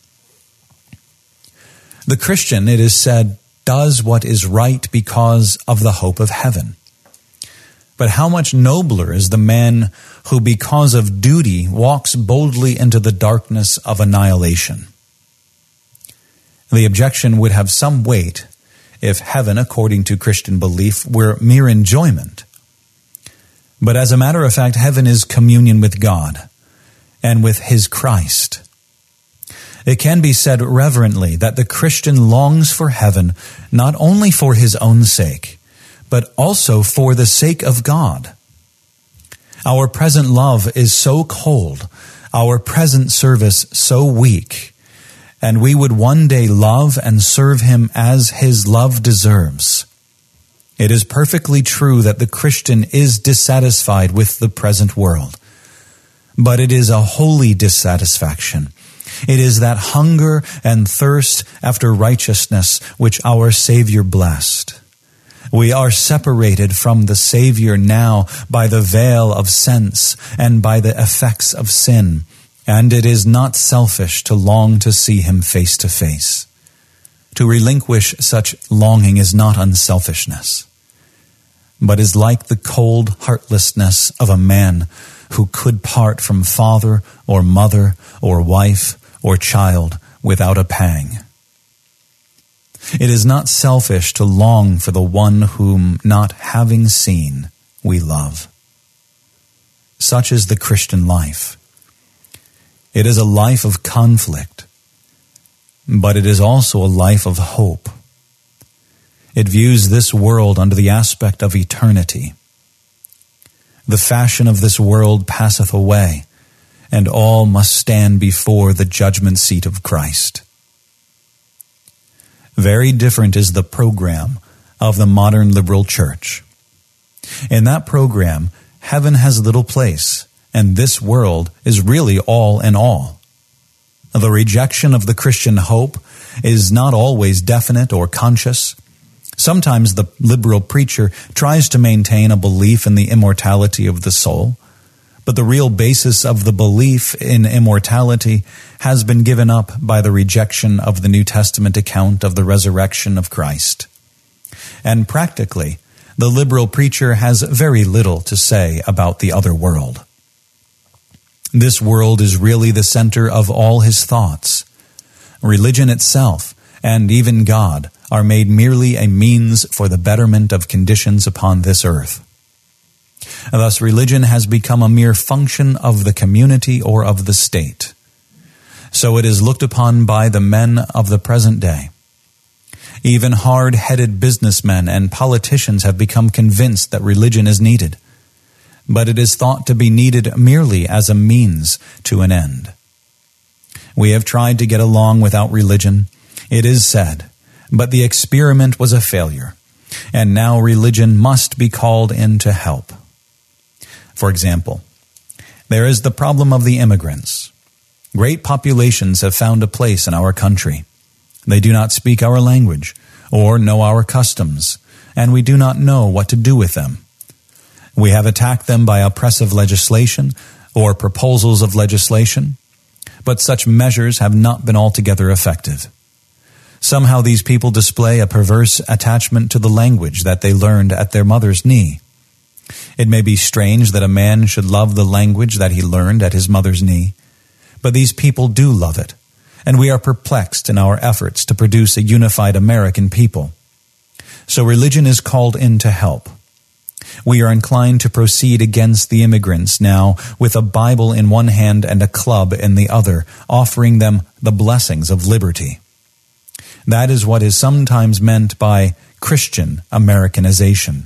The Christian, it is said, does what is right because of the hope of heaven. But how much nobler is the man who, because of duty, walks boldly into the darkness of annihilation? The objection would have some weight if heaven, according to Christian belief, were mere enjoyment. But as a matter of fact, heaven is communion with God and with His Christ. It can be said reverently that the Christian longs for heaven not only for his own sake, but also for the sake of God. Our present love is so cold, our present service so weak, and we would one day love and serve Him as His love deserves. It is perfectly true that the Christian is dissatisfied with the present world, but it is a holy dissatisfaction. It is that hunger and thirst after righteousness which our Savior blessed. We are separated from the Savior now by the veil of sense and by the effects of sin, and it is not selfish to long to see Him face to face. To relinquish such longing is not unselfishness, but is like the cold heartlessness of a man who could part from father or mother or wife or child without a pang. It is not selfish to long for the one whom, not having seen, we love. Such is the Christian life. It is a life of conflict, but it is also a life of hope. It views this world under the aspect of eternity. The fashion of this world passeth away, and all must stand before the judgment seat of Christ. Very different is the program of the modern liberal church. In that program, heaven has little place, and this world is really all in all. The rejection of the Christian hope is not always definite or conscious. Sometimes the liberal preacher tries to maintain a belief in the immortality of the soul, but the real basis of the belief in immortality has been given up by the rejection of the New Testament account of the resurrection of Christ. And practically, the liberal preacher has very little to say about the other world. This world is really the center of all his thoughts. Religion itself, and even God, are made merely a means for the betterment of conditions upon this earth. Thus, religion has become a mere function of the community or of the state. So it is looked upon by the men of the present day. Even hard-headed businessmen and politicians have become convinced that religion is needed, but it is thought to be needed merely as a means to an end. We have tried to get along without religion, it is said, but the experiment was a failure, and now religion must be called in to help. For example, there is the problem of the immigrants. Great populations have found a place in our country. They do not speak our language or know our customs, and we do not know what to do with them. We have attacked them by oppressive legislation or proposals of legislation, but such measures have not been altogether effective. Somehow these people display a perverse attachment to the language that they learned at their mother's knee. It may be strange that a man should love the language that he learned at his mother's knee, but these people do love it, and we are perplexed in our efforts to produce a unified American people. So religion is called in to help. We are inclined to proceed against the immigrants now with a Bible in one hand and a club in the other, offering them the blessings of liberty. That is what is sometimes meant by Christian Americanization.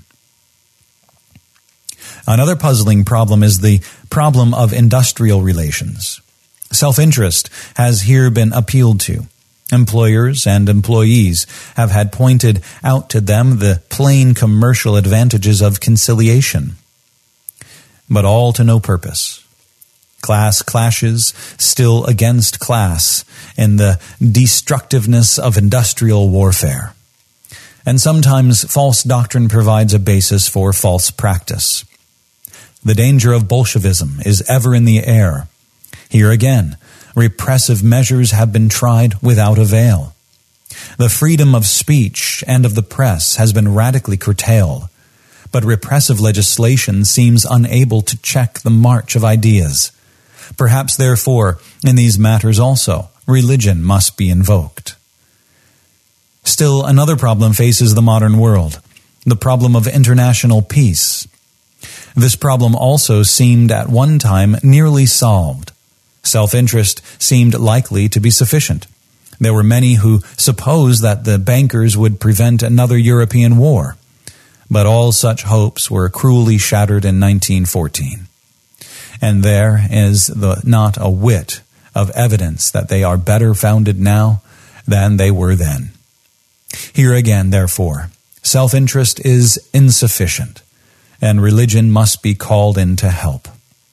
Another puzzling problem is the problem of industrial relations. Self-interest has here been appealed to. Employers and employees have had pointed out to them the plain commercial advantages of conciliation, but all to no purpose. Class clashes still against class in the destructiveness of industrial warfare. And sometimes false doctrine provides a basis for false practice. The danger of Bolshevism is ever in the air. Here again, repressive measures have been tried without avail. The freedom of speech and of the press has been radically curtailed, but repressive legislation seems unable to check the march of ideas. Perhaps, therefore, in these matters also, religion must be invoked. Still, another problem faces the modern world, the problem of international peace. This problem also seemed at one time nearly solved. Self-interest seemed likely to be sufficient. There were many who supposed that the bankers would prevent another European war, but all such hopes were cruelly shattered in nineteen fourteen. And there is the, not a whit of evidence that they are better founded now than they were then. Here again, therefore, self-interest is insufficient, and religion must be called in to help.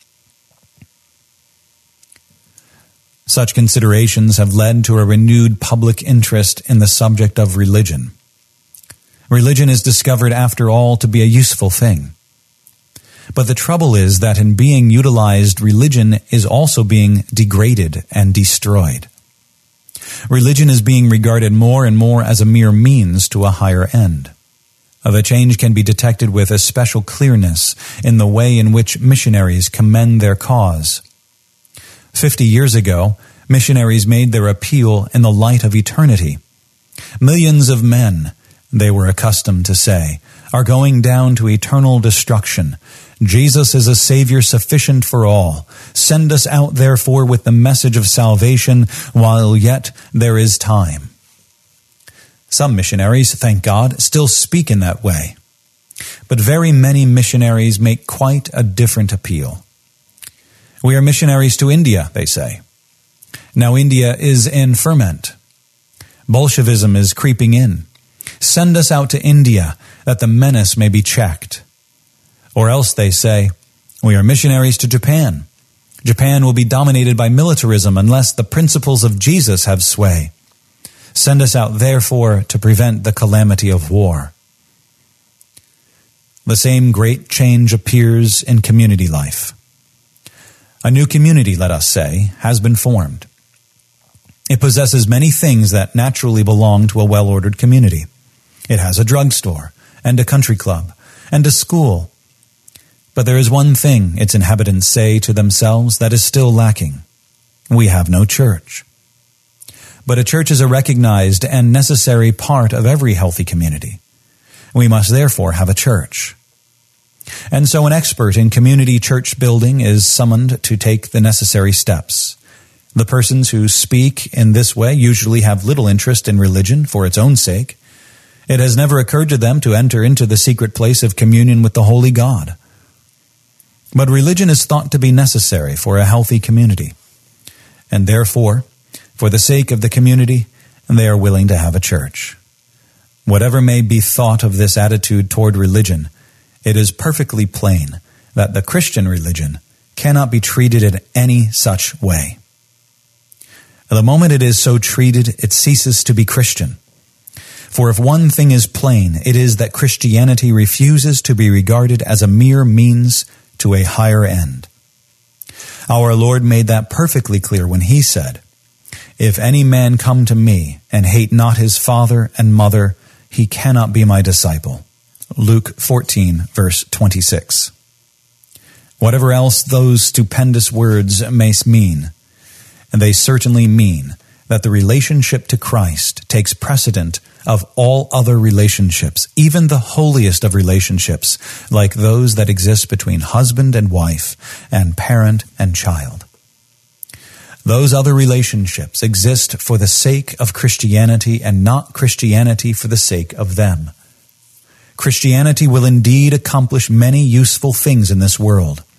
Such considerations have led to a renewed public interest in the subject of religion. Religion is discovered, after all, to be a useful thing. But the trouble is that in being utilized, religion is also being degraded and destroyed. Religion is being regarded more and more as a mere means to a higher end. The change can be detected with especial clearness in the way in which missionaries commend their cause. Fifty years ago, missionaries made their appeal in the light of eternity. Millions of men, they were accustomed to say, are going down to eternal destruction. Jesus is a Savior sufficient for all. Send us out, therefore, with the message of salvation while yet there is time. Some missionaries, thank God, still speak in that way. But very many missionaries make quite a different appeal. We are missionaries to India, they say. Now India is in ferment. Bolshevism is creeping in. Send us out to India that the menace may be checked. Or else they say, we are missionaries to Japan. Japan will be dominated by militarism unless the principles of Jesus have sway. Send us out, therefore, to prevent the calamity of war. The same great change appears in community life. A new community, let us say, has been formed. It possesses many things that naturally belong to a well-ordered community. It has a drugstore, and a country club, and a school. But there is one thing its inhabitants say to themselves that is still lacking. We have no church. But a church is a recognized and necessary part of every healthy community. We must therefore have a church. And so an expert in community church building is summoned to take the necessary steps. The persons who speak in this way usually have little interest in religion for its own sake. It has never occurred to them to enter into the secret place of communion with the Holy God. But religion is thought to be necessary for a healthy community. And therefore, for the sake of the community, they are willing to have a church. Whatever may be thought of this attitude toward religion, it is perfectly plain that the Christian religion cannot be treated in any such way. The moment it is so treated, it ceases to be Christian. For if one thing is plain, it is that Christianity refuses to be regarded as a mere means to a higher end. Our Lord made that perfectly clear when he said, "If any man come to me and hate not his father and mother, he cannot be my disciple." Luke fourteen, verse twenty-six. Whatever else those stupendous words may mean, and they certainly mean that the relationship to Christ takes precedent of all other relationships, even the holiest of relationships, like those that exist between husband and wife and parent and child. Those other relationships exist for the sake of Christianity and not Christianity for the sake of them. Christianity will indeed accomplish many useful things in this world,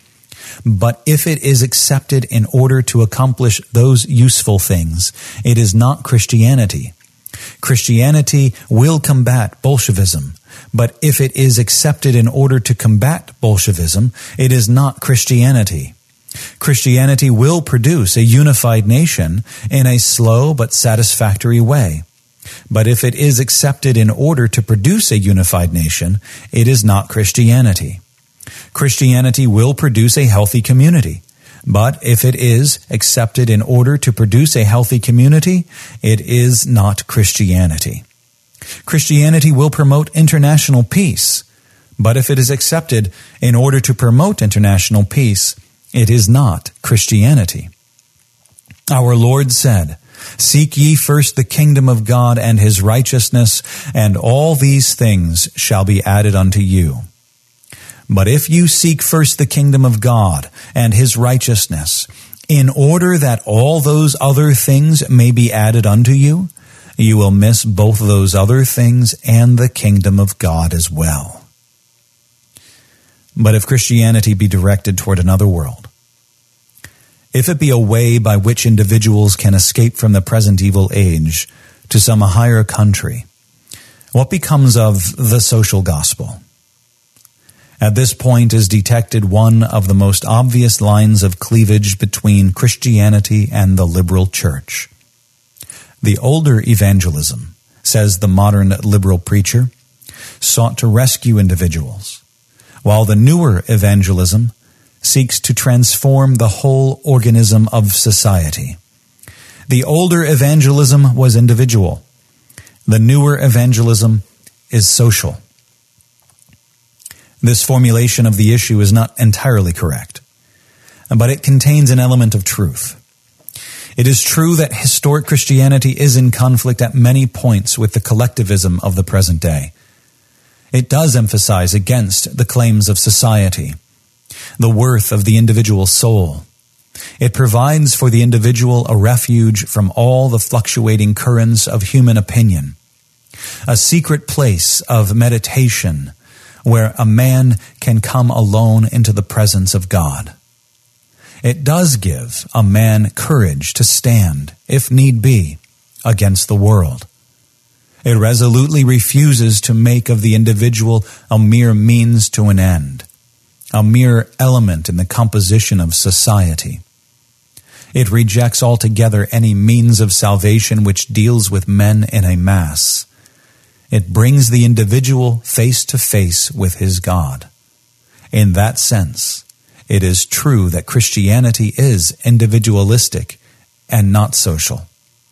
But if it is accepted in order to accomplish those useful things, it is not Christianity. Christianity will combat Bolshevism, but if it is accepted in order to combat Bolshevism, it is not Christianity. Christianity will produce a unified nation in a slow but satisfactory way. But if it is accepted in order to produce a unified nation, it is not Christianity. Christianity will produce a healthy community. But if it is accepted in order to produce a healthy community, it is not Christianity. Christianity will promote international peace. But if it is accepted in order to promote international peace, it is not Christianity. Our Lord said, "Seek ye first the kingdom of God and his righteousness, and all these things shall be added unto you." But if you seek first the kingdom of God and his righteousness, in order that all those other things may be added unto you, you will miss both those other things and the kingdom of God as well. But if Christianity be directed toward another world, if it be a way by which individuals can escape from the present evil age to some higher country, what becomes of the social gospel? At this point is detected one of the most obvious lines of cleavage between Christianity and the liberal church. The older evangelism, says the modern liberal preacher, sought to rescue individuals, while the newer evangelism seeks to transform the whole organism of society. The older evangelism was individual. The newer evangelism is social. This formulation of the issue is not entirely correct, but it contains an element of truth. It is true that historic Christianity is in conflict at many points with the collectivism of the present day. It does emphasize against the claims of society, the worth of the individual soul. It provides for the individual a refuge from all the fluctuating currents of human opinion, a secret place of meditation where a man can come alone into the presence of God. It does give a man courage to stand, if need be, against the world. It resolutely refuses to make of the individual a mere means to an end, a mere element in the composition of society. It rejects altogether any means of salvation which deals with men in a mass. It brings the individual face to face with his God. In that sense, it is true that Christianity is individualistic and not social.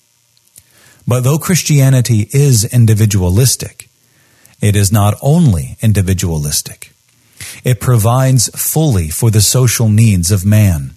But though Christianity is individualistic, it is not only individualistic. It provides fully for the social needs of man.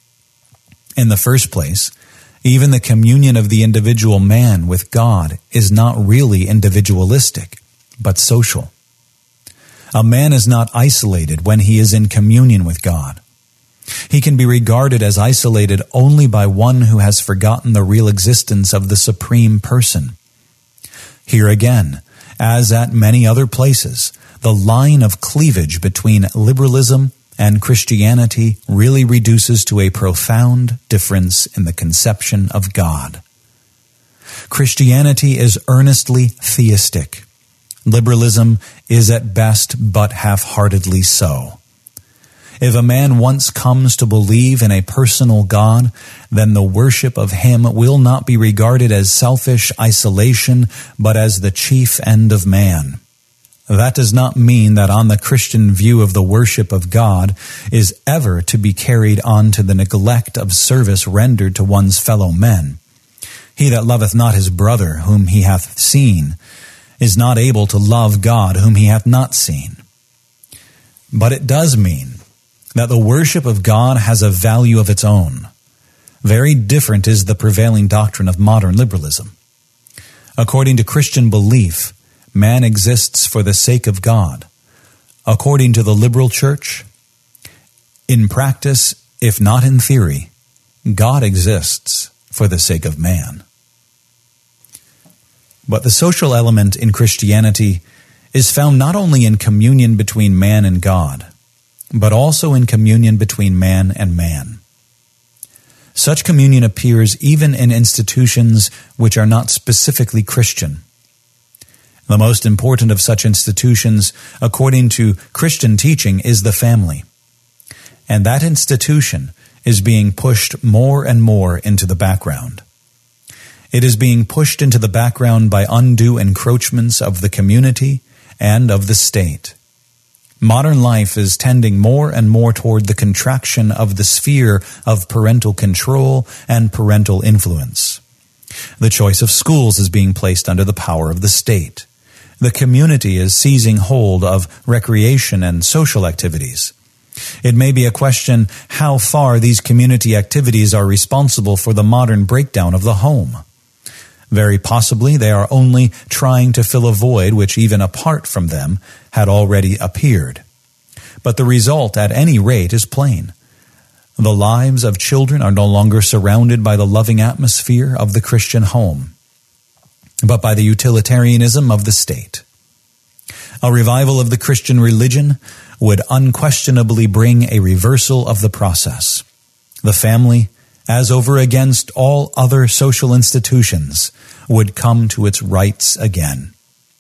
In the first place, even the communion of the individual man with God is not really individualistic, but social. A man is not isolated when he is in communion with God. He can be regarded as isolated only by one who has forgotten the real existence of the Supreme Person. Here again, as at many other places, the line of cleavage between liberalism and Christianity really reduces to a profound difference in the conception of God. Christianity is earnestly theistic. Liberalism is at best but half-heartedly so. If a man once comes to believe in a personal God, then the worship of him will not be regarded as selfish isolation, but as the chief end of man. That does not mean that on the Christian view of the worship of God is ever to be carried on to the neglect of service rendered to one's fellow men. He that loveth not his brother whom he hath seen is not able to love God whom he hath not seen. But it does mean that the worship of God has a value of its own. Very different is the prevailing doctrine of modern liberalism. According to Christian belief, man exists for the sake of God. According to the liberal church, in practice, if not in theory, God exists for the sake of man. But the social element in Christianity is found not only in communion between man and God, but also in communion between man and man. Such communion appears even in institutions which are not specifically Christian. The most important of such institutions, according to Christian teaching, is the family. And that institution is being pushed more and more into the background. It is being pushed into the background by undue encroachments of the community and of the state. Modern life is tending more and more toward the contraction of the sphere of parental control and parental influence. The choice of schools is being placed under the power of the state. The community is seizing hold of recreation and social activities. It may be a question how far these community activities are responsible for the modern breakdown of the home. Very possibly they are only trying to fill a void which, even apart from them, had already appeared. But the result, at any rate, is plain. The lives of children are no longer surrounded by the loving atmosphere of the Christian home, but by the utilitarianism of the state. A revival of the Christian religion would unquestionably bring a reversal of the process. The family, as over against all other social institutions, would come to its rights again.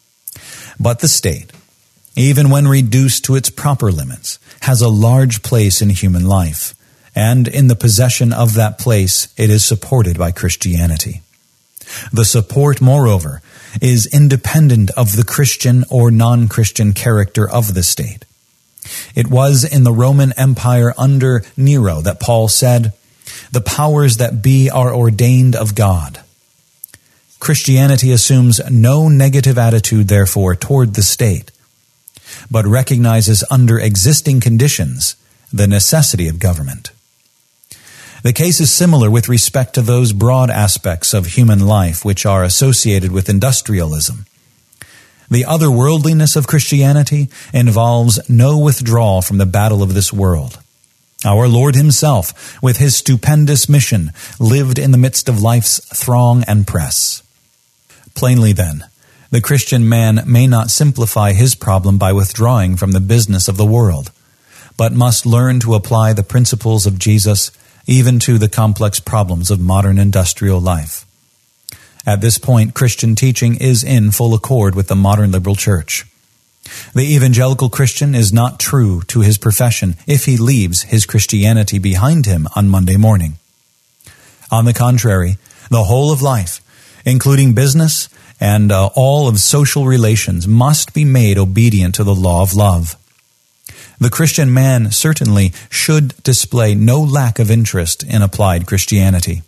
But the state, even when reduced to its proper limits, has a large place in human life, and in the possession of that place it is supported by Christianity. The support, moreover, is independent of the Christian or non-Christian character of the state. It was in the Roman Empire under Nero that Paul said, "The powers that be are ordained of God." Christianity assumes no negative attitude, therefore, toward the state, but recognizes under existing conditions the necessity of government. The case is similar with respect to those broad aspects of human life which are associated with industrialism. The otherworldliness of Christianity involves no withdrawal from the battle of this world. Our Lord himself, with his stupendous mission, lived in the midst of life's throng and press. Plainly then, the Christian man may not simplify his problem by withdrawing from the business of the world, but must learn to apply the principles of Jesus even to the complex problems of modern industrial life. At this point, Christian teaching is in full accord with the modern liberal church. The evangelical Christian is not true to his profession if he leaves his Christianity behind him on Monday morning. On the contrary, the whole of life, including business and uh, all of social relations, must be made obedient to the law of love. The Christian man certainly should display no lack of interest in applied Christianity.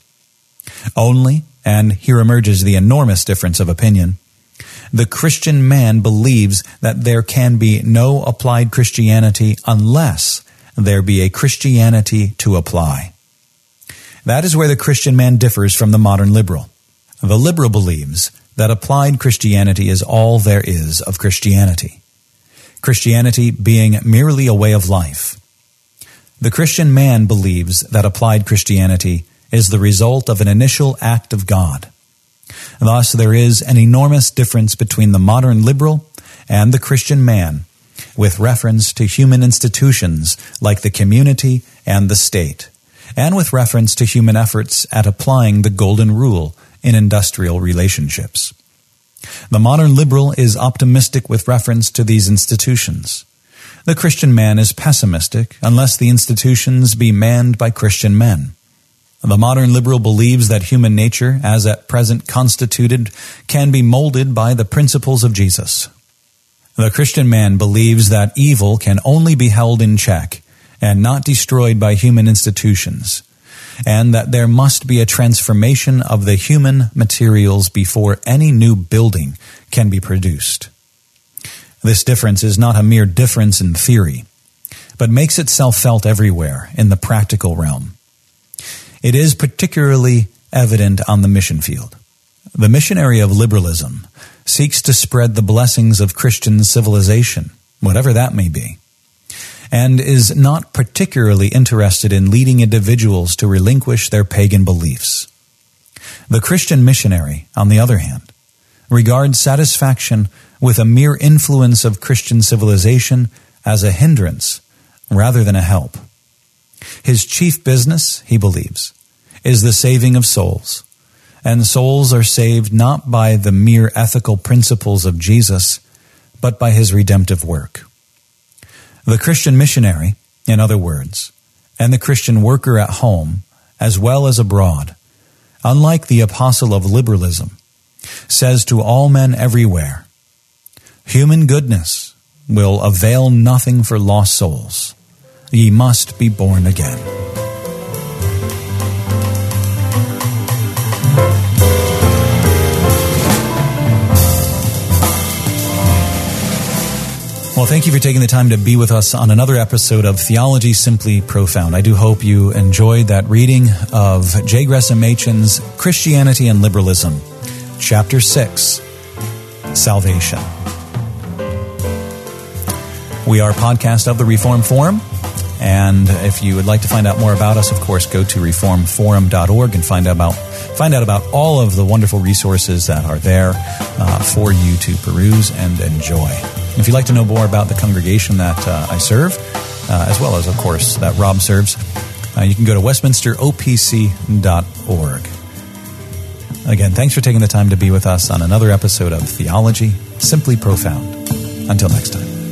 Only, and here emerges the enormous difference of opinion, the Christian man believes that there can be no applied Christianity unless there be a Christianity to apply. That is where the Christian man differs from the modern liberal. The liberal believes that applied Christianity is all there is of Christianity, Christianity being merely a way of life. The Christian man believes that applied Christianity is the result of an initial act of God. Thus, there is an enormous difference between the modern liberal and the Christian man with reference to human institutions like the community and the state, and with reference to human efforts at applying the golden rule in industrial relationships. The modern liberal is optimistic with reference to these institutions. The Christian man is pessimistic unless the institutions be manned by Christian men. The modern liberal believes that human nature, as at present constituted, can be molded by the principles of Jesus. The Christian man believes that evil can only be held in check and not destroyed by human institutions, and that there must be a transformation of the human materials before any new building can be produced. This difference is not a mere difference in theory, but makes itself felt everywhere in the practical realm. It is particularly evident on the mission field. The missionary of liberalism seeks to spread the blessings of Christian civilization, whatever that may be, and is not particularly interested in leading individuals to relinquish their pagan beliefs. The Christian missionary, on the other hand, regards satisfaction with a mere influence of Christian civilization as a hindrance rather than a help. His chief business, he believes, is the saving of souls. And souls are saved not by the mere ethical principles of Jesus, but by his redemptive work. The Christian missionary, in other words, and the Christian worker at home, as well as abroad, unlike the apostle of liberalism, says to all men everywhere, human goodness will avail nothing for lost souls. Ye must be born again. Well, thank you for taking the time to be with us on another episode of Theology Simply Profound. I do hope you enjoyed that reading of J. Gresham Machen's Christianity and Liberalism, Chapter six, Salvation. We are a podcast of the Reform Forum, and if you would like to find out more about us, of course, go to reform forum dot org and find out about find out about all of the wonderful resources that are there uh, for you to peruse and enjoy. If you'd like to know more about the congregation that uh, I serve, uh, as well as, of course, that Rob serves, uh, you can go to westminster o p c dot org. Again, thanks for taking the time to be with us on another episode of Theology Simply Profound. Until next time.